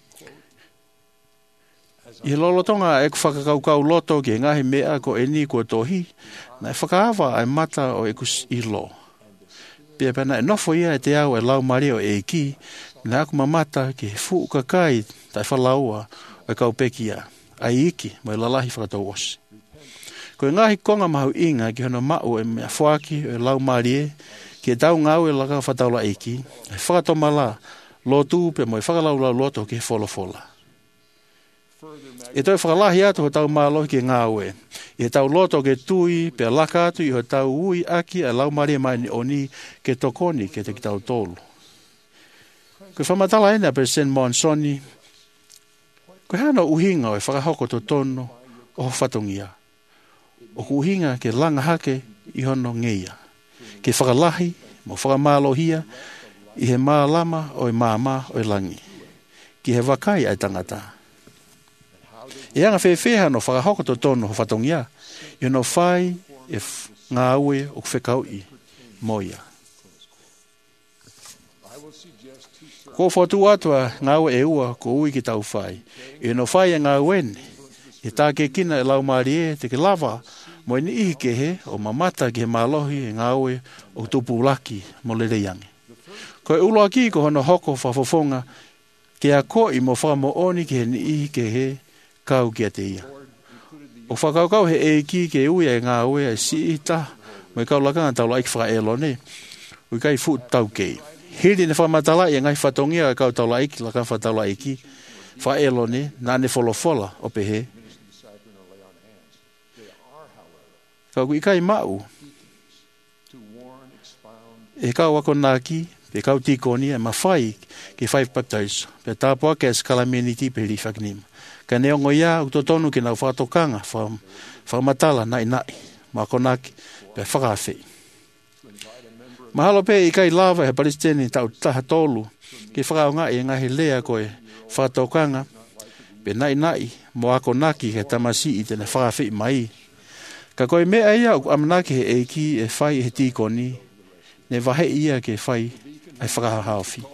Speaker 5: I lolotonga e ku whakakaukau loto ki ngahi mea ko e ni kua tohi, na e whakaawa ai mata o e kus i lo. Pia pena e nofo ia e te au e lau mario e ki, na aku mamata ki fu kakai tai whalaua e kau pekia, ai iki mo e lalahi whakatau osi. Ko e ngahi konga mahu inga ki hono mau e mea whaki e lau marie, ki e tau ngau e laka whataula eiki, e whakatomala lotu pe mo e whakalaula loto ki e wholofola. E toi whakalahi atu ho tau malo ki e ngau e. E tau loto ke tui pe laka atu i ho tau ui aki e lau maria mai ni oni ke tokoni ke te ki tau tolu. Ko whamatala ena pe Sen Monsoni, ko hano uhinga o e whakahoko to tono o ho whatongia. O ku uhinga ke langa hake i hono ngeia. Ke whakalahi, mo whakamalohia, i he mālama o e māma o e langi. Ki he wakai ai tangata. E anga whewheha no whakahoko to tono ho whatongia, i no whai e ngā ue o whekau i moia. Ko whatu atua ngā ue e ua ko ui ki tau whai. I no whai e ngā uene, i tā ke kina e lau maari e te ke lava, mo ni ihi ke he o mamata ki he mālohi e ngā ue o tupu laki mo le reiangi. Ko e uloa ki ko hono hoko whafofonga ke a ko i mo whamo oni ki he ni ihi ke he kau ki a te ia. O whakaukau he e ki ke ui e ngā ue e si ita mo i kau lakanga tau laik whaka elo ne ui kai fu tau kei. Hiri ne whamatala i ngai whatongia e kau tau laik lakanga whatau laiki wha elo ne nā ne wholofola o pehe. Kau kui kai mau. E kau wako naki, pe kau tikoni e mawhai ki five baptizo. Pe tāpua ke eskalameniti pe li whaknima. Ka neongo ia u totonu ki nau whatokanga whamatala nai nai. Mako naki pe whakawhi. Mahalo pe i kai lava he palestini tau taha tolu ki whakaonga i ngahi lea koe whatokanga pe nai nai mo ako naki he tamasi i tene whakawhi mai. Ka koe mea ia o amanake he eiki e whai he tīkoni, ne wahe ia ke whai ai whakahawhi.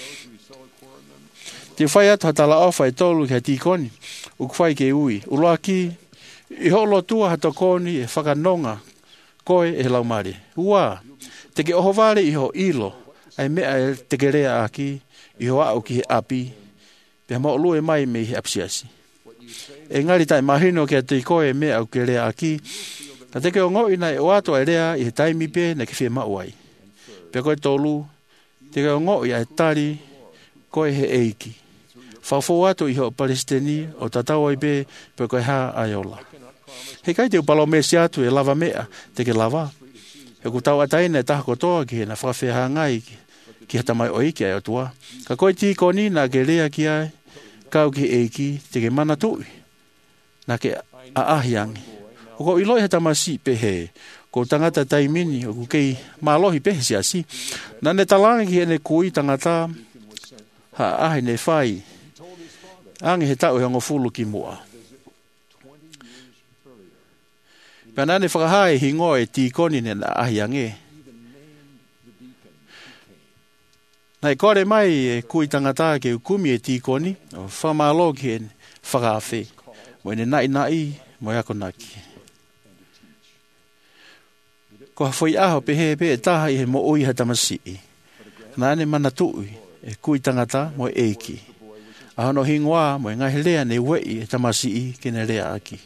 Speaker 5: Te whai atu hatala au whai tolu ke tīkoni, u kwhai ke ui. Uloa ki, i holo tua hatokoni e whakanonga koe e laumare. Ua, te ke oho vare i ho ilo, ai mea e te ke rea aki, i ho au ki he api, pe mo lue mai me he apsiasi. E ngari tai mahino ke te koe mea au ke rea aki, ka te ke o ngoi nai o ato e rea i he taimi pe na ke whia mauai. Pe koe tolu, te ke o ngoi ai tari koe he eiki. Whawhau atu i ho Palestini o tatau ai pe pe koe ha aiola. He kai te upalo mesi atu e lava mea, te ke lava. He ku tau ataina e taha kotoa ki he na whawhea ngai ki, ki hata mai oiki ai o tua. Ka koe tīkoni na ke rea ki ai, kau ki eiki, te ke mana tui. Na ke aahiangi. O ko iloi hata masi pe he, ko tangata taimini o ku kei malohi pe he si asi. Na ne talangi ki he ne kui tangata, ha ahi ne whai. Angi he tau he ongo fulu ki mua. Pena ne whakahai hingo e tīkoni ne na ahiange. Nei kore mai e kui tangata ke ukumi e tīkoni, o whamalo ki he whakawhi. Mo ne nai nai, mo ako naki. Ko hawhai aho pe he pe e taha i he mo ui hatamasi. Nā ne mana tui e kui tangata mo eiki. Ahono hingoa mo e ngahi lea ne wei e tamasi ke ne rea aki.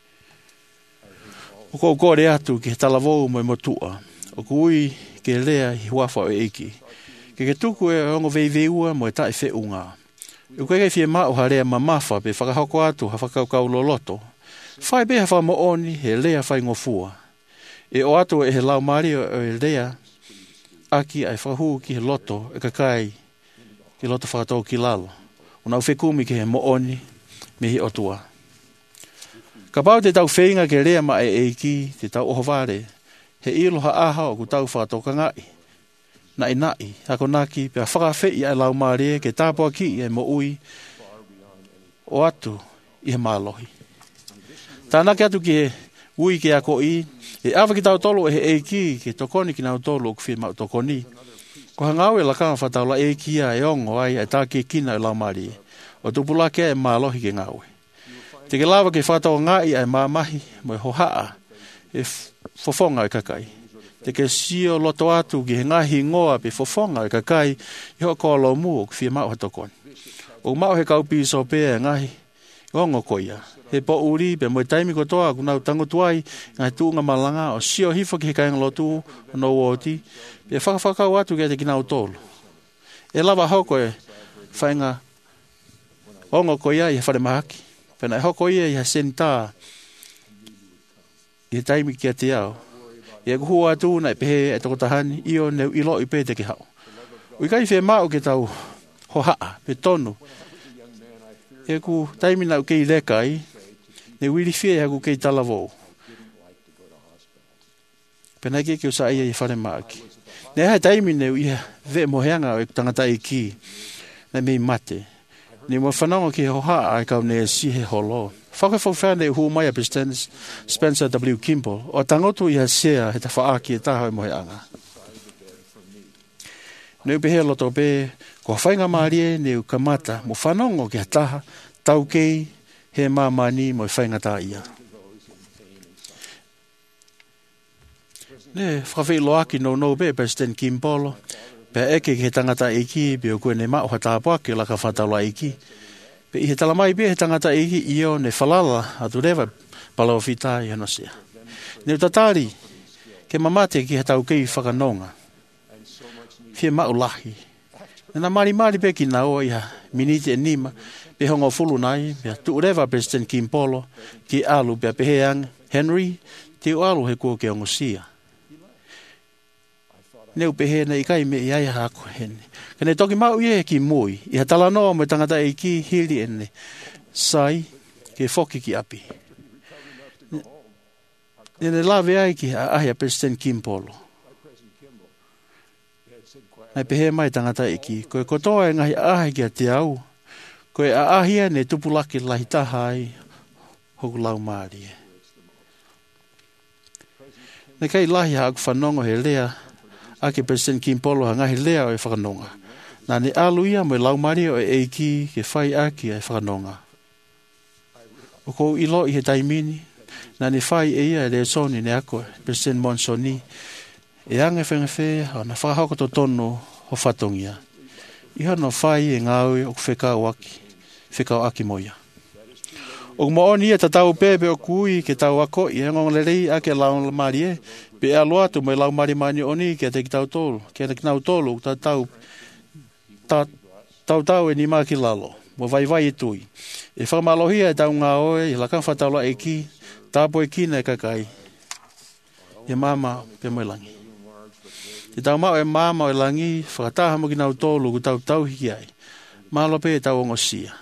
Speaker 5: O ko kore atu ke talavou mo e motua. O ku ui ke lea hi wafa o eiki. Ke ke tuku e ongo veiveua mo e tae whe unga. U koe kei fie mao ha rea mamafa pe whakahoko atu ha whakaukau loloto. Whai beha wha mo oni he lea whai ngofua. E o atu e he lau mari o e lea aki ai whahu ki he loto e kakai ki loto whakatau ki lalo. Unau whekumi ki he mo oni me hi otua. Ka pau te tau whenga ke rea ma e eiki te tau ohovare. He ilo ha aha o ku tau whakatau ka ngai. Nai nai, hako naki, pia whakawhei ai lau maare ke tāpua ki e mo ui o atu i he mālohi. Tānaki atu ki he ui ke ako i, e awa ki tau tolo e he eiki ke tokoni ki nau tolo o kuwhi mau tokoni. Ko hangau e lakama whatau la eiki a e ongo ai e tā ke kina e lau maare. O tupula ke e mālohi ke ngau. Te ke lawa ke whatau ngai ai māmahi mo e hohaa e fofonga e kakai. Te ke sio loto atu ki he ngahi ngoa pe fofonga e kakai i hoa koa lau mua o kuwhia mau hatokoni. O mau he kaupi so pe e ngahi ongo koia. He po uri pe moe taimi kotoa ku nau tangotuai ngai tuunga malanga o sio hifo ki he kainga lotu o no woti pe whakawhakau atu ki te ki nau tolu. E lava hoko e whainga ongo koia i he whare mahaki. Pena e hoko ia i he senta i he taimi ki a te au. Ia kuhua atu na i pehe e toko tahani, io neu ilo i pehe te ki hau. Ui kai whea mao ke tau hohaa, pe tonu. Ia ku taimi na u kei lekai, ne wiri whea ku kei talavou. Pena ke ke usa ia i whare maaki. Ne hai taimi neu ia ve moheanga o e tangata i ki, na mei mate. Ne mo whanonga ki hohaa ai kau ne si he holo. Whakawhawhane hu mai a Spencer W. Kimball, o tangotu i ha sea he ta whaaki e taha e mohe anga. Neu pehe loto pe, ko whainga maarie neu kamata, mo whanongo ki ha taha, tau kei, he mamani mo whainga ta ia. Ne, whakawhi loaki no no be, President Kimball, pe eke ki he tangata eiki, pe o koe ne mao ha tāpuake laka whataula eiki. Pe i he talamai pe he tangata eiki i o ne whalala a tu rewa pala o whita i hano sea. Neu tatari, ke mamate ki he tau kei whakanonga. Fie mau lahi. Nena mari mari pe ki nao i ha miniti e nima, pe hongo fulu nai, pe tu rewa President Kimpolo, ki alu pe peheang Henry, te o alu he kua ke ongo sia. Neu pehe na ikai me i ai hako hene. Kene toki mau ie ki mui. I ha tala noa mo tangata e ki hili ene. Sai, ke foki ki api. Nene lawe ai ki ahi a President Kimpolo. Nai pehe mai tangata e ki. Koe kotoa e ngahi ahi ki a te au. Koe a ahia ne tupulaki lahi tahai. Hoku lau maari e. Ne kai lahi ha whanongo he lea, ake President Kimpolo ha ngahi lea o e whakanonga. Nā ne alu ia mo laumari o e eiki ke whai aki e whakanonga. O kou ilo i he taimini, nā ne whai e ia e lea soni ne ako, President Monsoni, e ange whengawhe, o na whakahoko to tono ho whatongia. Iha no whai e ngāui o whekau aki, whekau aki moia. O mooni e tatau pepe o kui ke tau ako i ngong lerei ake laumari e, pe e aloa tu mai laumari mani oni ke te ki tau tolu, ke te kinau tolu, ta tau Ta, tau tau e ni maki lalo, mo vai vai e tui. E whakamalohia e tau ngā oe, i lakan whataula e ki, tāpo e kina e kakai. E mama pe moe langi. Te tau mao e mama o e langi, whakataha mo ki nau tolu ku tau tau hiki ai. Malo pe e tau ongosia.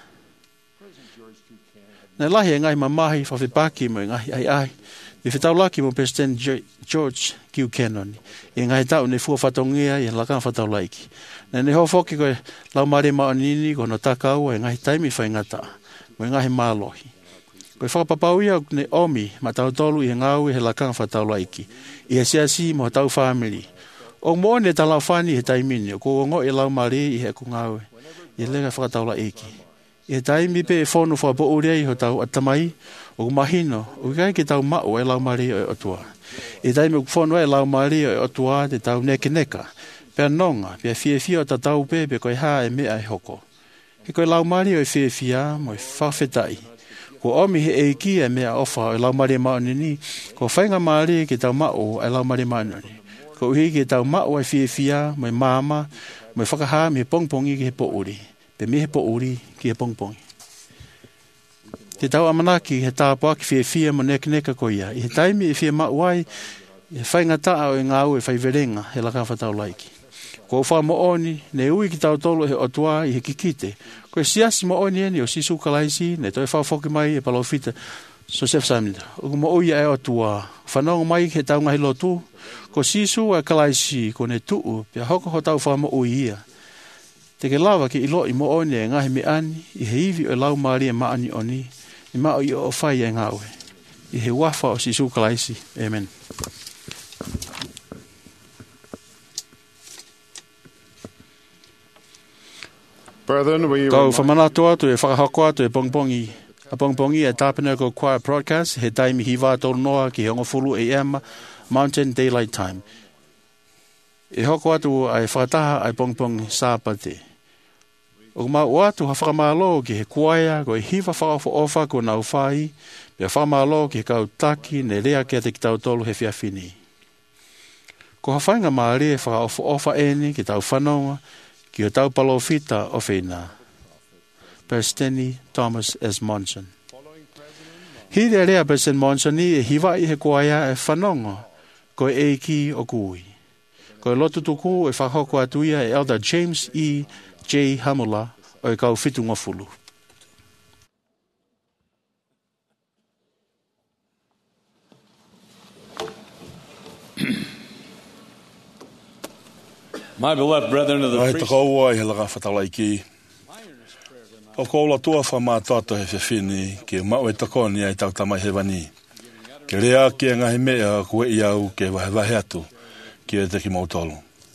Speaker 5: Nei lahi e ngai mamahi whawhipaki mo e ngai ai ai. E whetau laki mo President George Buchanan. E ngai tau ne fua whatongia i lakan whataula iki. Nei ne ho foki koe lau mare maonini ko no takau e ngai taimi whai ngata. Mo e ngai mālohi. Koe whakapapauia ne omi ma tau tolu i he ngau i he lakan whataula iki. I he siasi mo tau family. O mo ne ta lau whani he taimini. O ko ngo e lau mare i he ku ngau. I lega whakataula iki. I he taimi pe e whonu whapo urei ho tau atamai. O mahino, o kai ke tau mao e lau mari o e otua. E taimi o whono e lau mari o e otua te tau neke neka. Pea nonga, pea fie fie o tatau pepe koe haa e mea e hoko. He koe lau mari o e fie fia mo e whawhetai. Ko omi he eiki e mea ofa o e lau mari mao nini, ko whainga mari ke tau mao e lau mari mao nini. Ko uhi ke tau mao e fie fia mo e mama, mo e whakahaa mi he pongpongi ki he po uri. Pe mi he po uri ki he pongpongi. Te tau amanaki he tāpo aki fie fie mo neka neka ko ia. I he taimi e fie mauai, e whainga taa o e ngāu e whaiverenga he laka whatau laiki. Ko wha mo oni, ne ui ki tau tolo he otua i he kikite. Ko e siasi mo oni eni o sisu kalaisi, ne toi whawhoki mai e palofita Joseph Samnita. O mo ui e otua, whanongo mai he tau ngahi lotu, ko sisu e kalaisi ko ne tuu, pia hoko ho tau wha mo ui ia. Te ke lawa ki ilo i mo oni e ngahi me ani, i he iwi o lau maari e maani oni, i mao i o whai e ngāwe. I he wafa o si sukalaisi. Amen.
Speaker 3: Brethren, we
Speaker 5: Kau whamanato atu e whakahako atu e pongpongi. A pongpongi e Tapenako Choir Broadcast, he taimi hiwa tolu noa ki hongo fulu e ema, Mountain Daylight Time. E hoko atu ai whakataha ai pongpongi sāpate. O ma watu ha whakamalo ki he kuaia ko e hiwa whakawha ofa ko nau whai, pia whakamalo ki he kau taki ne rea kia te ki tau tolu he whiawhini. Ko ha whainga maari e whakawha ofa eni ki tau whanonga ki o tau palofita o whina. President Thomas S. Monson. Hi de rea President Monson ni e hiwa i he kuaia e whanonga ko e eiki o kui. Ko e lotu tuku e whakahoko atuia e Elder James E. J. Hamula o e kau fitu ngofulu.
Speaker 10: My beloved brethren of the
Speaker 7: Ai
Speaker 10: priest,
Speaker 7: tako ai he laga whatala iki. O koula tua wha mātata he whiwhini ke mau e takoni ai tau tamai he wani. Ke rea ki e ngahi mea kue i au ke wahe wahe atu ki e te ki mautolu.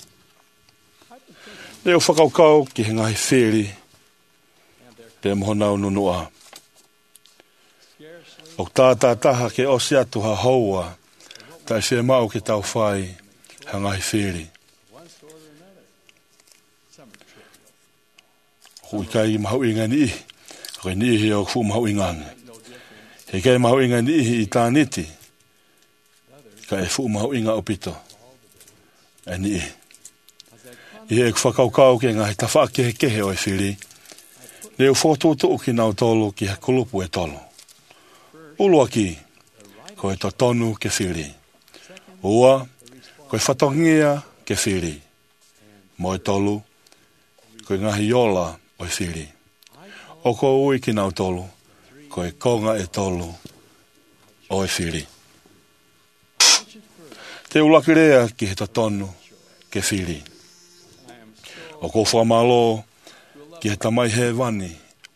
Speaker 7: Leo whakaukau ki he ngahi whiri te mohonau nunua. O tātā taha ke osi atu ha haua tai whie mau ke tau whai ha ngahi whiri. Hui kai mahau inga ni ihi, koe ni ihi o fu mahau inga ange. He kai mahau inga ni ihi i tā niti, ka e fu mahau inga o pito. E ni ihi. I he whakaukau ke ngā he tawha ke he kehe o e whiri, leo whototo ki nau tolu ki he kulupu e tolu. Ulua ki, ko e to tonu ke whiri. Ua, ko e whatongia ke whiri. Mo e tolu, ko e ngahi yola o e whiri. O ko ui ki nau tolu, ko e konga e tolu o e whiri. Te ulaki rea ki he to tonu ke whiri. O ko whamalo ki he tamai he wani,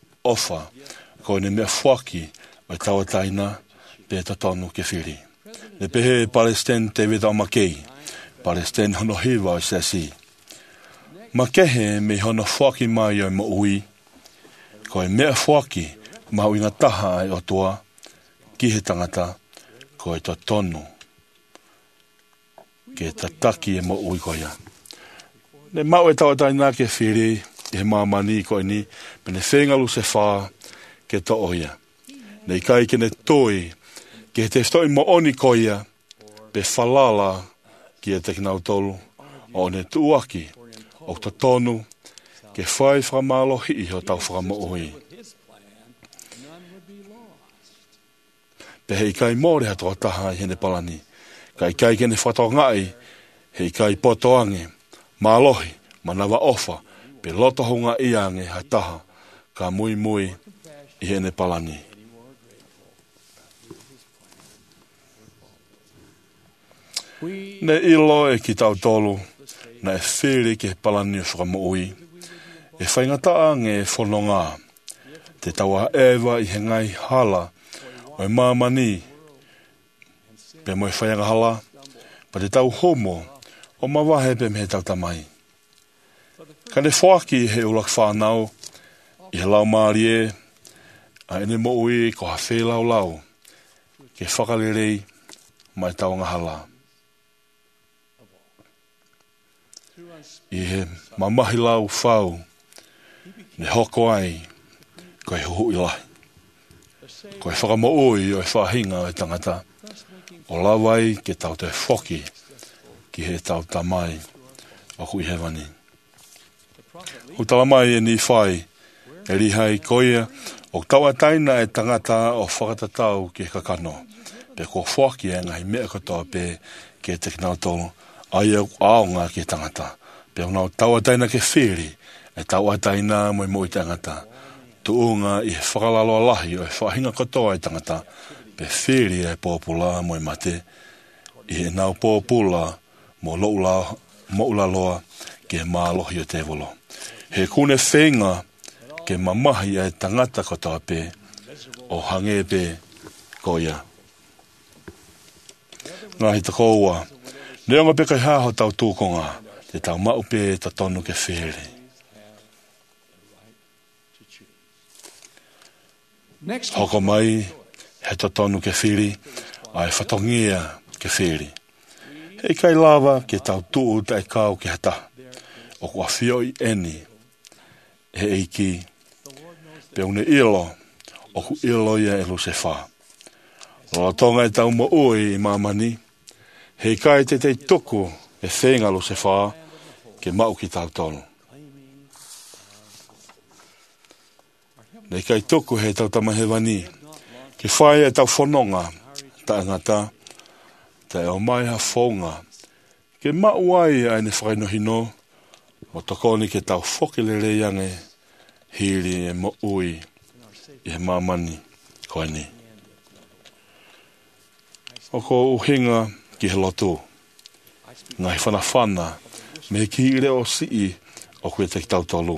Speaker 7: ofa, ko ne mea whaki o tawa taina pe to tonu ke whiri. Ne pehe Palestine te vita makei. Palestine hono hiva o sesi. Makehe me hono whaki mai o mo ui. Ko e mea whaki ma uinga taha e o toa. Ki he tangata ko e to tonu. Ke tataki e mo ui ko ia. Ne mau e tau taina ke whiri e he mamani ko e ni. Me ne whengalu se wha ke to oia. Nei kai ke ne toi ke te stoi mo oni ko ia. Pe whalala ki e te kinau tolu o ne tuaki o to tonu ke whai whamalohi i ho tau whamaoi. Pe hei kai mōre hatoa taha i hene palani. Kai kai kene whatau ngai, hei kai potoange, mālohi, manawa ofa, pe loto honga iange ha taha, ka mui mui i hene palani. Ne ilo e ki tau tolu, na e whiri ke palani o whakamoui, e whaingataa nge whanonga, te taua ewa i he ngai hala, o e mamani, pe mo e whaianga hala, pa te tau homo, o mawahe pe me he tau tamai. Ka ne whaki he ulak whanau, i he lau maari e, a ene mo ui ko ha whelau lau, ke whakalirei, mai tau nga hala. I he mamahi lau whau, ne hoko ai, ko e huhu i lahi. Ko e whakamo ui o e whahinga o e tangata, o lawai ke tau te whoki, ki he tau tamai, o hui hewani. Hu talamai e ni whai, e rihai koia, o taua taina e tangata o whakatatau ki he kakano, pe ko whoki e ngai mea katoa pe ke te kinau tolu, ai au aonga ki he tangata, pe unau taua taina ke whiri, e taua taina mo i mo i tangata, tuunga i he whakalaloa lahi o e whahinga katoa i tangata, pe whiri e pōpula mo i mate, i he nau pōpula mo loula, mo ulaloa ke mālohi o te volo. He kune whenga ke mamahi e tangata katoa pe, o hange pe koia. Ngahi ta koua, neonga pe kai haho tau tūkonga, te tau mau pe ta tonu ke whiri. Hoko mai, he ta tonu ke whiri, ai whatongia ke whiri. Hei kai lava ke tau tuu tai kau ke hata, o kua whio i eni, he eiki, pe une ilo, o ku ilo ia e lu se wha. Lola tonga e tau mo ui i mamani, hei kai te te tuku e whenga lu se wha, ke mau ki tau tonu. Nei kai tuku he tau tamahewani, ke whaia e tau whanonga, ta angata, ta e o mai ha whaunga, ke mau ai ai ne whainohino, mo tokoni ke tau whokilere yange, hiri e mo ui, i he mamani, koe ni. Oko uhinga ki he lotu, ngai whana whana, me ki ire o sii, o kue te tau tolu.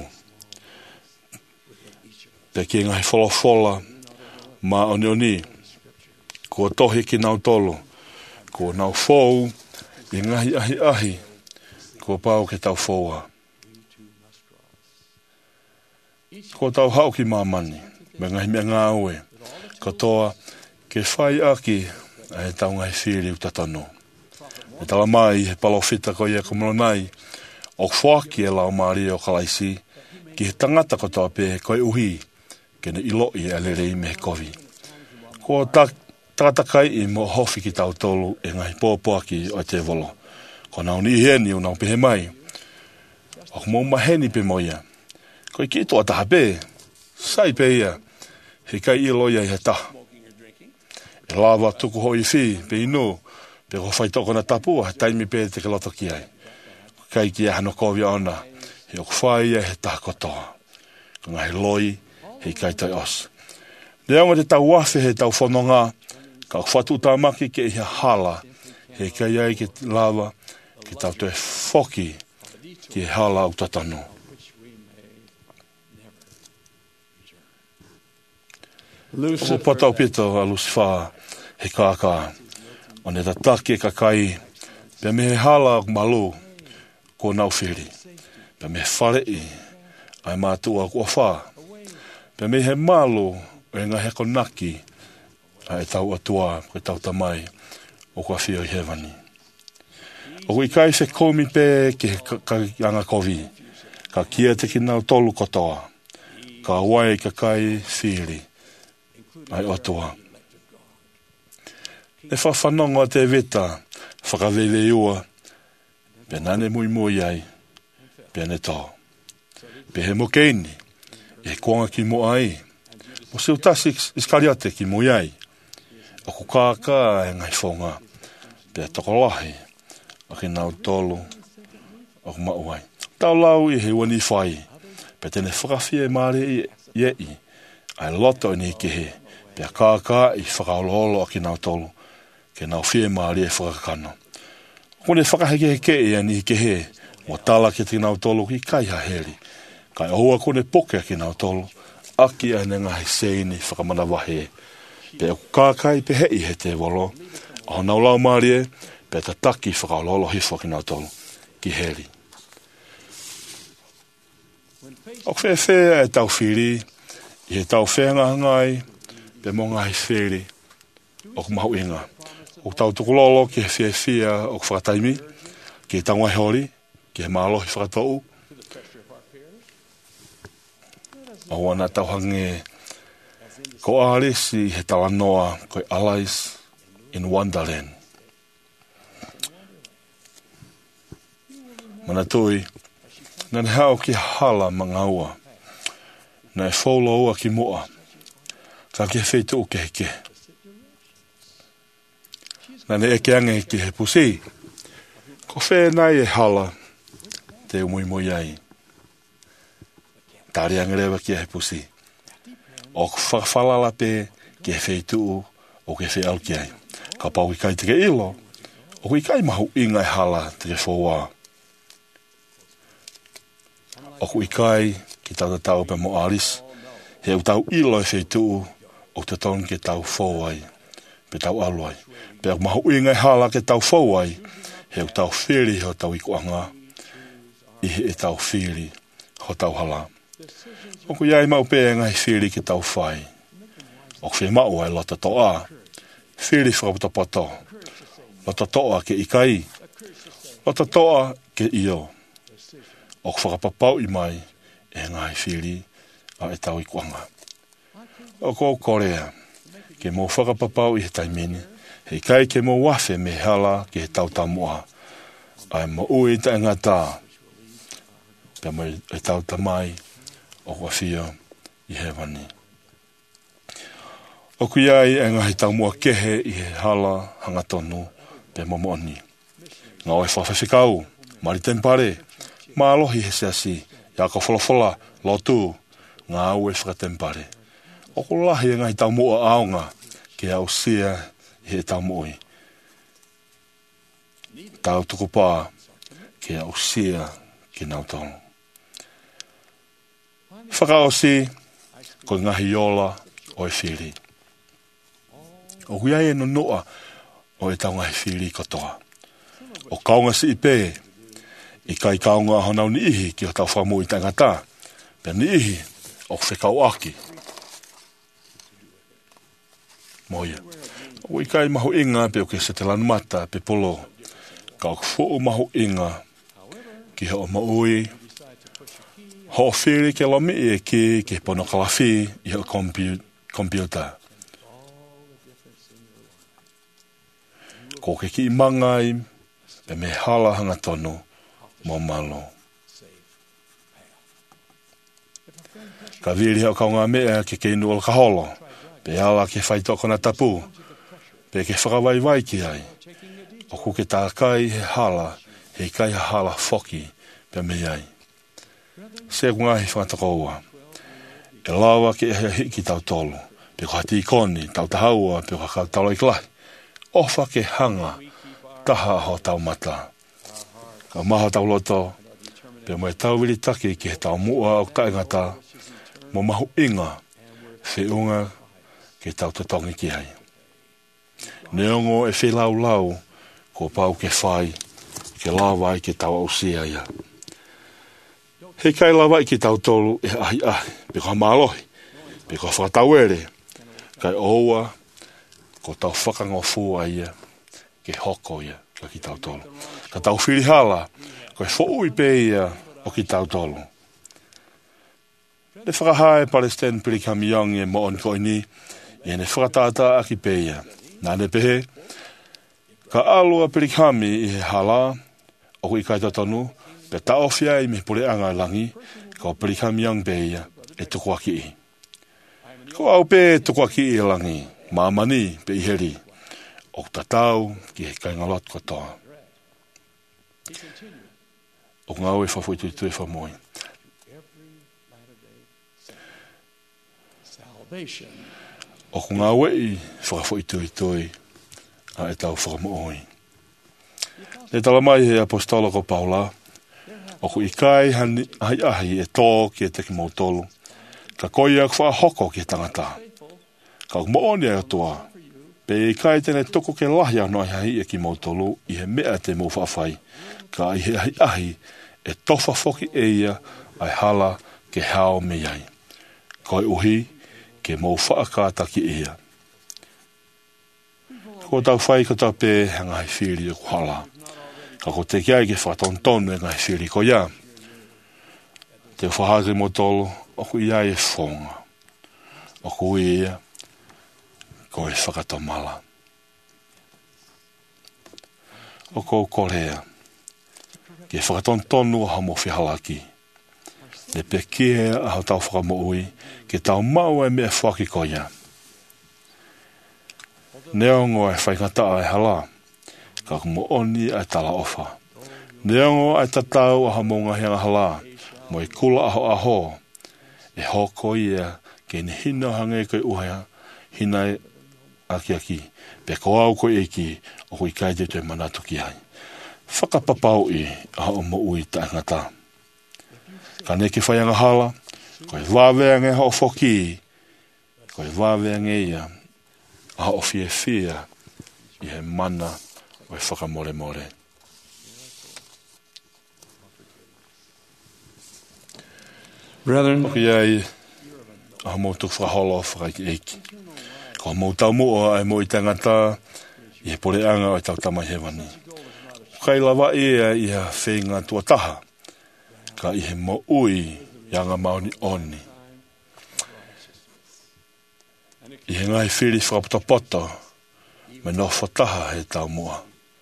Speaker 7: Pe ki ngai whola whola, ma oni oni, kua tohi ki nau tolu, kua nau whou, i ngahi ahi ahi, kua pau ke tau whoua. Kua tau hau ki mamani, me ngahi mea ngā ue, katoa ke whai aki, e tau ngai whiri utatano. E tala mai, he palofita ko ia kumonai, o whaki e lau maari o kalaisi, ki he tangata katoa pe koe uhi, kene ilo i alerei me he kovi. Ko tatakai i mo hofi ki tau tolu e ngai pōpoaki o te volo. Ko nau ni heni o nau pehe mai. O kumo maheni pe moia. Ko i ki toa taha pe, sai pe ia, he kai ilo ia i he taha. E lava tuku hoi whi, pe inu, pe ko whai toko na tapua, he taimi pe te keloto ki ai. Kai ki e hano kovia ona, he o kwhai e he taha kotoa. Ko ngai loi, hei kai tai os. Leonga te tau wafe he tau whanonga, ka whatu tamaki ke ia hala, hei kai ai ke lava, ke tau te whoki, ke hala au tatano. O patau pito a Lucifer, he kākā. O ne tatake ka kai, pe me he hala o malu, ko nau whiri. Pe me whare i, ai mātua kua whā. Pe me he malu, e ngā heko naki, a e tau atua, ko e tau tamai, o kua whio i hewani. O kui kai se komi pe ki ka anga kovi, ka kia te ki nau tolu kotoa, ka wai ka kai whiri, ai atua. E whawhanonga te veta, whakawele ua, pe nane mui mui ai, pe ne tō. Pe he mokeini, e kuanga ki mo ai, mo se utasi iskariate ki mui ai, o kukaka e ngai whonga, pe tokolahi, a ki nau tolu, o kumauai. Tau lau i he wani whai, pe tene whakawhia e maare i iei, ai loto ni ke he, pe a kāka i whakaololo a ki nau tolu, ke nau whie maare e whakakano. Kone whakaheke heke e ani ke he, mo tala ke te nau tolu ki kai ha heri, kai oua kone poke ki nau tolu, aki a nenga he seini whakamana wahe, pe a kākai pe hei he te wolo, o nau lau maare e, pe ta taki whakaololo hifo ki nau tolu, ki heri. O whea whea e tau whiri, i he tau whenga hangai, pe mo ngai whiri, o kumahu inga. O tau tukulolo ki he whea whea o whakataimi, ki he tangwai hori, ki he mālohi whakatou. O wana tau hange, ko Arisi he tau anoa, ko Alice in Wonderland. Mana tui, nan hao ki hala mangaua, na e wholo ua ki moa, ka ki he whetu o ke heke. Nan e eke ange ki he pusi, ko whea nai e hala, te umui mui ai. Tari angerewa ki he pusi, o whakawhalala pe ki he whetu o ke whea au ki ai. Ka pau i kai te ke ilo, o i kai mahu inga e hala te ke whowaa. O kui kai ki tau tau pe mo Aris, he u tau ilo e whetu o te ton ke tau whowai, pe tau aluai. Pe au mahu inga e hala ke tau whowai, he u tau whiri ho tau ikuanga, i he e tau whiri ho tau hala. O kui ai mau pe ngai whiri ke tau whai. O whi mau ai lota toa, whiri whakaputopoto, lota toa ke ikai, lota toa ke iyo. O whakapapau i mai e ngai whiri a e tau i kuanga. O ko Korea, ke mō whakapapau i he taimini, hei kai ke mō wafe me hala ke he tau tamoa, ai mo ui ta ngata, pe mo e tau tamai o kua whio i he wani. O kui ai e ngai tau mua kehe i he hala hangatonu pe mo moni. Ngā oi whawhawhikau, mari tempare, ma alohi he seasi, ia ka wholafola, lotu, ngā au e whakatempare. O ko lahi e ngai tau mua aonga, ke au sia he tau mui. Tau tuku pā, ke au sia ki nau tonu. Whakaosi, ko ngahi ola o e whiri. O huiai e no noa o e tau ngahi whiri kotoa. O kaunga si i pē, i kai kaunga honau ni ihi ki o tau whamu i tangata, pe ni ihi o whekau aki. Moia. O i kai mahu inga pe o ke se te lanumata pe polo, ka o kufuu mahu inga ki ho o maui, ho o whiri ke lomi e ki ke pono kalafi i ho computer. Ko ke ki mangai, pe me hala hanga tonu, mo malo. Ka viri hao kaunga mea ke ke inu o ka holo, pe ala ke whaitoko na tapu, pe ke whakawai wai ki ai. O ku ke tā kai he hala, he kai ha hala foki, pe me ai. Se kunga he whātako ua. E lawa ke e hiki tau tolu, pe ko hati ikoni, tau tahaua, pe ko hakau tau laiklahi. Ofa ke hanga, taha ho tau mata. Ka maha tau loto, pe mo e tau wili taki ki he tau mua o taingata, mo mahu inga, whiunga ke tau tatongi ki ai. Neongo e whilau lau, ko pau ke whai, ke lawa i ke tau au sea ia. He kai lawa i ke tau tolu e ahi ahi, pe koha mālohi, pe koha whakatau ere, kai oua, ko tau whakangofu ia, ke hoko ia, ka ki tau tolu. Ka tau whirihala, ko e whou i pe ia, o ki tau tolu. Le whakahae Palestine Pirikami Young e mo on ko ini, e ne whakatata a ki pe ia. Nā ne pehe, ka alua Pirikami i he hala, o ku i kai tatanu, pe taofia i me pure anga langi, ka o Pirikami Young pe ia, e tuku aki i. Ko au pe tuku aki i langi, mamani pe i heri, o tatau ki he kai ngalot katoa. O ngau e whafui tui tui whamoi. O ku ngā wei whakafoi tui tui a e tau whakamooi. Le tala mai he apostolo ko Paula, o ku i kai hani, ahi ahi e tō ki e teki mautolu, ka koia ku whahoko ki e tangata. Ka ku mooni e atua, pe i kai tene toko ke lahi anō ahi e ki mautolu i he mea te mou whawhai, ka i he ahi ahi e tofa foki e ia ai hala ke hao me iai. Koi uhi, ke mou whaakata ki ia. Ko tau whai ko tau pē hanga hei whiri o kuhala. Ka ko te kiai ke whatontonu e ngai whiri ko ia. Te whahake mo tolo, o ku ia e whonga. O ku ia, ko e whakatomala. O ko korea, ke whakatontonu o hamo whihalaki. Le pekie a hau tau whakamoui, ke tau mau e mea whaki koia. Neongo e whaikata ai hala, ka kumo oni ai tala ofa. Neongo ai tatau a hamonga hianga hala, mo i kula aho aho, e hoko ia ke ni hina hange koe uhea, hinai aki aki, pe ko au koe eki, o kui kaide tue manatu ki ai. Whakapapau i a o mo ui ta ngata. Ka ne ke whaianga hala, ko e wāweange ha o whoki, ko e wāweange ia, a o fie fia, i he mana o e whakamore more.
Speaker 10: Brethren,
Speaker 7: Oki ai, a mo tu whaholo whakaiki eiki. Ko mo tau mua ai mo i tangata, i he pore anga o e tau tamai hewani. Kai lawa ia i ha whenga tua taha, ka i he mo ui yanga mauni oni. I he ngai whiri whakapotopoto, me no whataha he tau mua.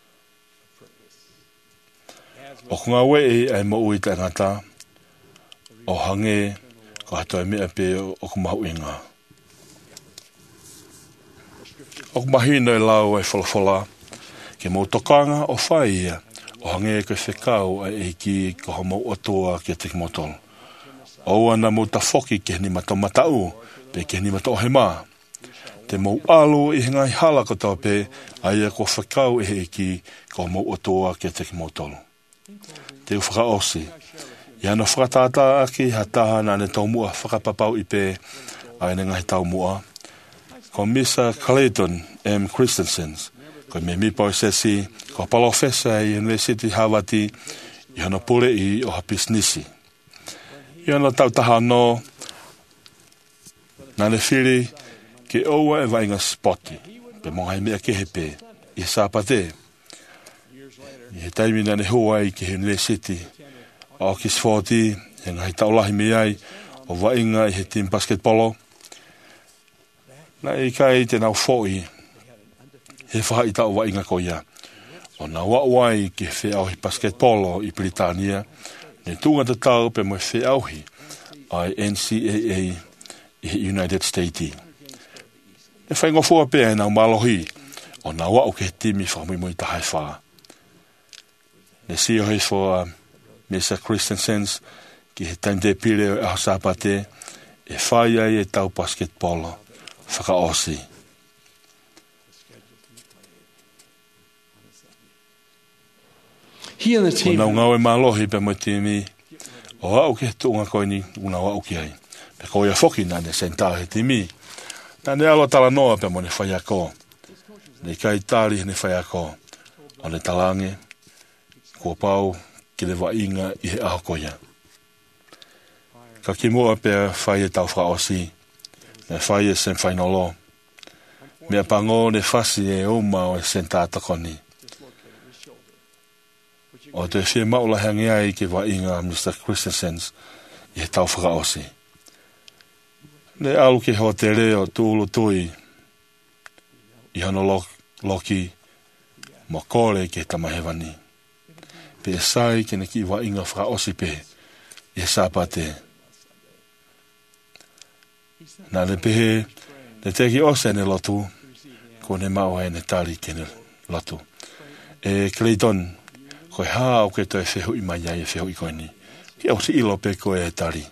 Speaker 7: O kunga wei ai mo ui tangata, o hange, ko hatoe mea pe o kumahu inga. O kumahino e lau ai whalafola, ke mo tokanga o whai ia, o hange koe whekau ai eiki ko homo atua ki a teki motolo. O ana mo ta whoki ke ni mato matau, pe ke ni mato he maa. Te mo alu i hingai hala ko tau pe, ai a ko whekau e eiki ko homo atua ki a teki motolo. Te u whakaosi. I ana whakatata aki hataha na ne tau mua whakapapau i pe, ai ne ngai tau mua. Ko Misa Clayton M. Christensen, ko me mipo sesi, ko palofesa i University Havati, i hana pule i o hapisnisi. I hana tautaha no, nane whiri, ke oua e vainga spoti, pe mongai mea kehepe, i sāpate. I he taimi nane hua i ke University, o Kisfoti, he ngai taulahi meai, o vainga i he team basketbolo. Na i kai te nau fōi, he whaha i tau wainga ko ia. O na wawai ki he wheauhi basketbolo i Britania, ne tunga te tau pe mo wheauhi ai N C A A i United States. E whaingo fua pe e nau malohi, o na wau ke he timi whamui mo i tahai whaa. Ne si o he fua Mesa Christensen ki he time de pire o aho sāpate, e whai ai e tau basketbolo. Whakaosi.
Speaker 10: he and the team.
Speaker 7: O nau ngau e mālohi pe mo timi, o au ke tunga koe ni, una au ki ai. Pe koe a whoki nane sentau he timi. Nane alo tala noa pe mo ne whai ako. Nei kai tali ne whai ako. O ne talange. Kua pau ki le wa inga i he ahokoia. Ka ki mua pia whai e tau whaosi. Me whai e sen whainolo. Mea pango ne whasi e uma o e sen tātakoni. O te whie maula hangi ai ki wa inga Mister Christensen's i he tau whakaosi. Ne alu ki hoa te reo tūlu tui i hano lo, loki mo kore ki he tamahewani. Pe e sai ki ne ki wa inga whakaosi pe i he sāpate. Nā le pehe ne teki ose ne lotu ko ne mau e ne tari ki ne lotu. E Clayton koe haa o ke toi whehu i mai ai e whehu i koe ni. Ki au si ilo pe koe e tari.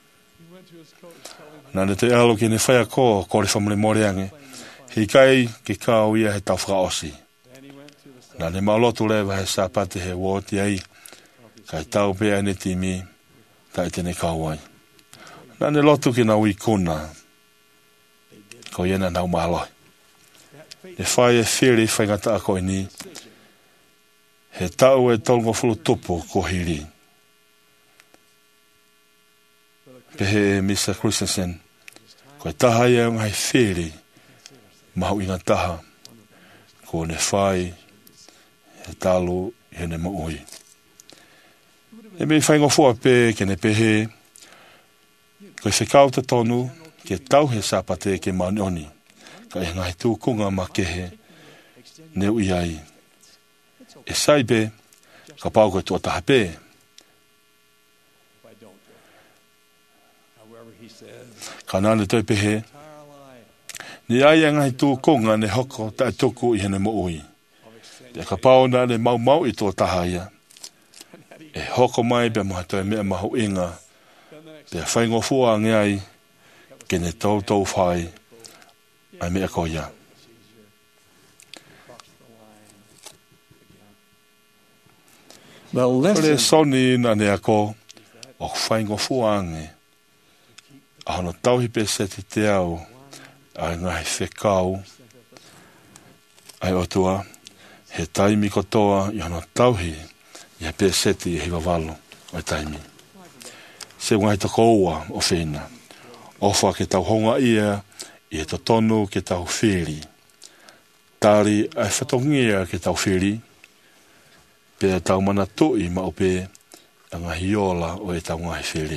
Speaker 7: Nā ne te alo ki ne whaia ko kore whamule moreange. Hei kai ke kao ia he tau whakaosi. Nā ne maulotu lewa he sāpate he wōti ai. Kai tau pe ane timi tai tene kauai. Nā ne lotu ki na ui kuna. Ko iena nau mahaloi. Ne whai e whiri whaingata a koe ni. He tau e tolgo fulu tupu ko hiri. Pehe Mister Christensen. Ko e taha ia ngai whiri. Mahu inga taha. Ko ne whai. He talu he ne maui. E me whaingo fua pe ke ne pehe. Ko e whekau te tonu. Ke tau he sāpate ke maunioni. Ka e ngai tūkunga ma kehe. Ne ui ai. E sai pe. Ka pau koe tuataha pe. Ka nane toi pehe. Ni ai ngai tūkunga ne hoko ta tuku i hene moui. Pe ka pau nane mau mau i tuataha ia. E hoko mai pe maha toi mea mahu inga. Pe whaingo fua ngai. Ke ne tau tau whai. Ai mea koia. Pere soni na ne ako. O whaingo fuange. Ahano tauhi pe seti te au. Ai ngai whekau. Ai otua. He taimi kotoa. I hano tauhi. I he pe seti e hiwa walo. Ai taimi. Se ngai tako ua o whina. Ofa ke tau honga ia. I he totonu ke tau whiri. Tari ai whatongia ke tau whiri. Pea tau mana tui ma ope a ngahi ola o e tau ngahi whiri.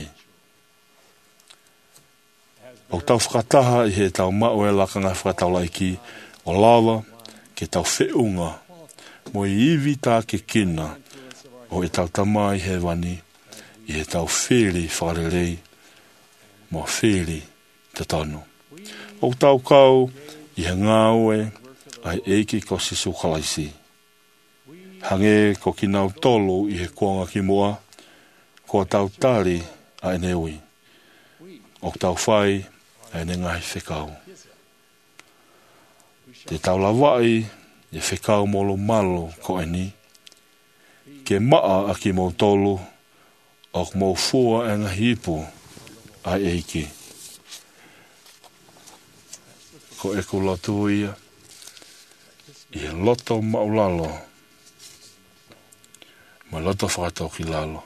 Speaker 7: O tau whakataha i he tau mao e laka ngai whakatau laiki o lawa ke tau whiunga mo i iwi tā ke kina o e tau tamai he wani i he tau whiri whakarerei mo whiri te tonu. O tau kau i he ngāue ai eiki ko sisu kalaisi. Hange ko ki nau tolu i he kuanga ki mua, ko tau tari a ene ui. O tau whai a ene ngahi whekau. Te tau lawai e whekau molo malo ko eni. Ke maa a ki mo tolu, o mo fua e ngahi ipu a eiki. Ko eku lotu ia, i he loto maulalo, ma loto whakatau ki lalo.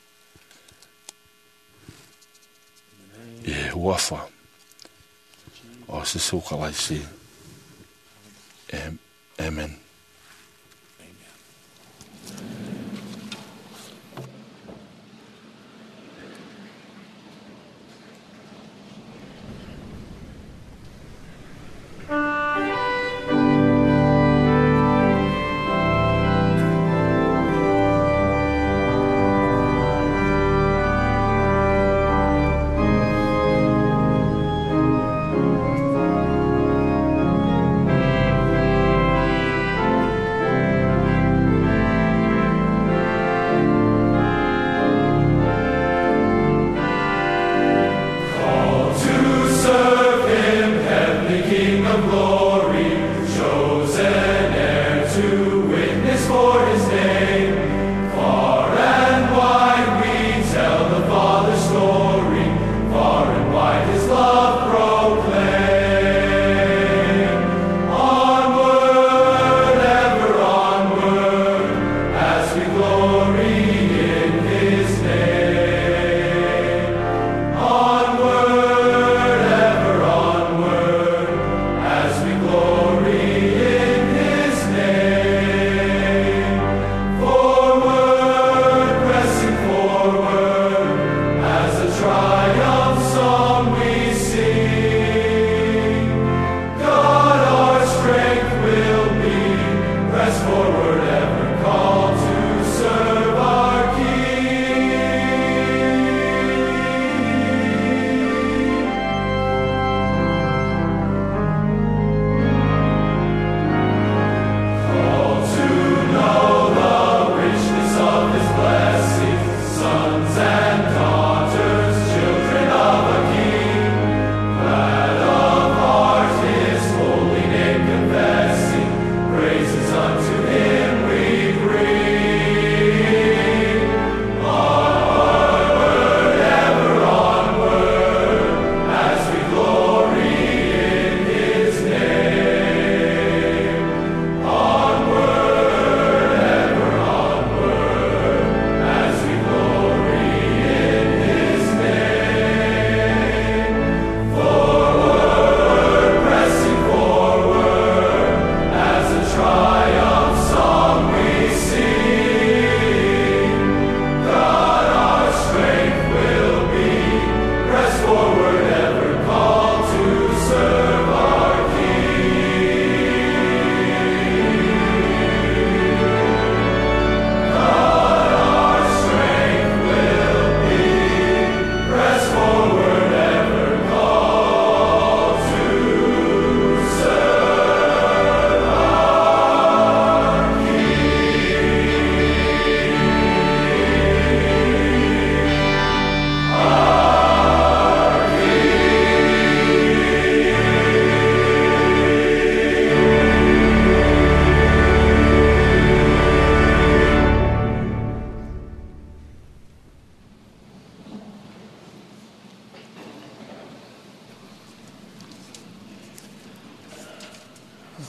Speaker 7: I he huafa, o sisu kalaisi. Amen.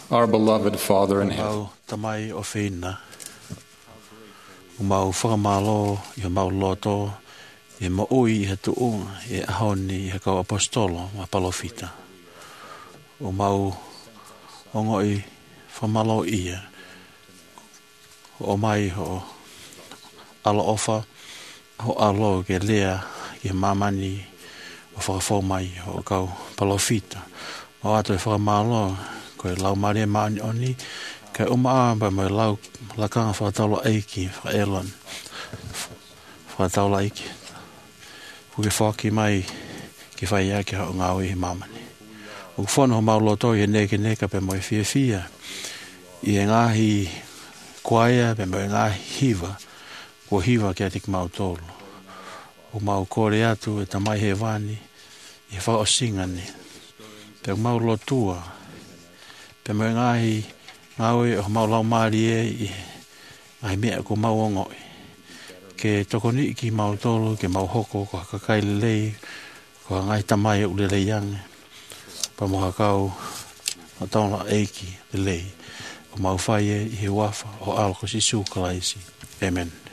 Speaker 3: our beloved Father in heaven.
Speaker 5: Mau tamai o whina. O mau whakamalo i ha mau loto i ma ui i ha tuu i ahoni i ha kau apostolo ma palofita. O mau ongo i whamalo ia. O mai ho alo ofa ho alo ke lea i mamani o whakafo mai o kau palofita. O ato e whakamalo koe lau maria maani oni kai uma amba mai lau lakanga whakataula eiki whaelon whakataula eiki puke whaki mai ki whai ake hao ngāwi i mamani o whono ho mauloto i e neke neka pe moi fia fia i e ngahi kuaia pe moi ngahi hiva kua hiva kia tik mautolo o mau kore atu e tamai he vani i whao singani pe maulotua pe moi ngahi ngawe o mau lau maari e i ai mea ko mau ongoi ke tokoni ki mau tolo ke mau hoko ko kakai lelei ko ngai tamai u lelei yang pa mo hakau o tauna eiki lelei ko mau fai e i he wafa o alko si su kalaisi. Amen.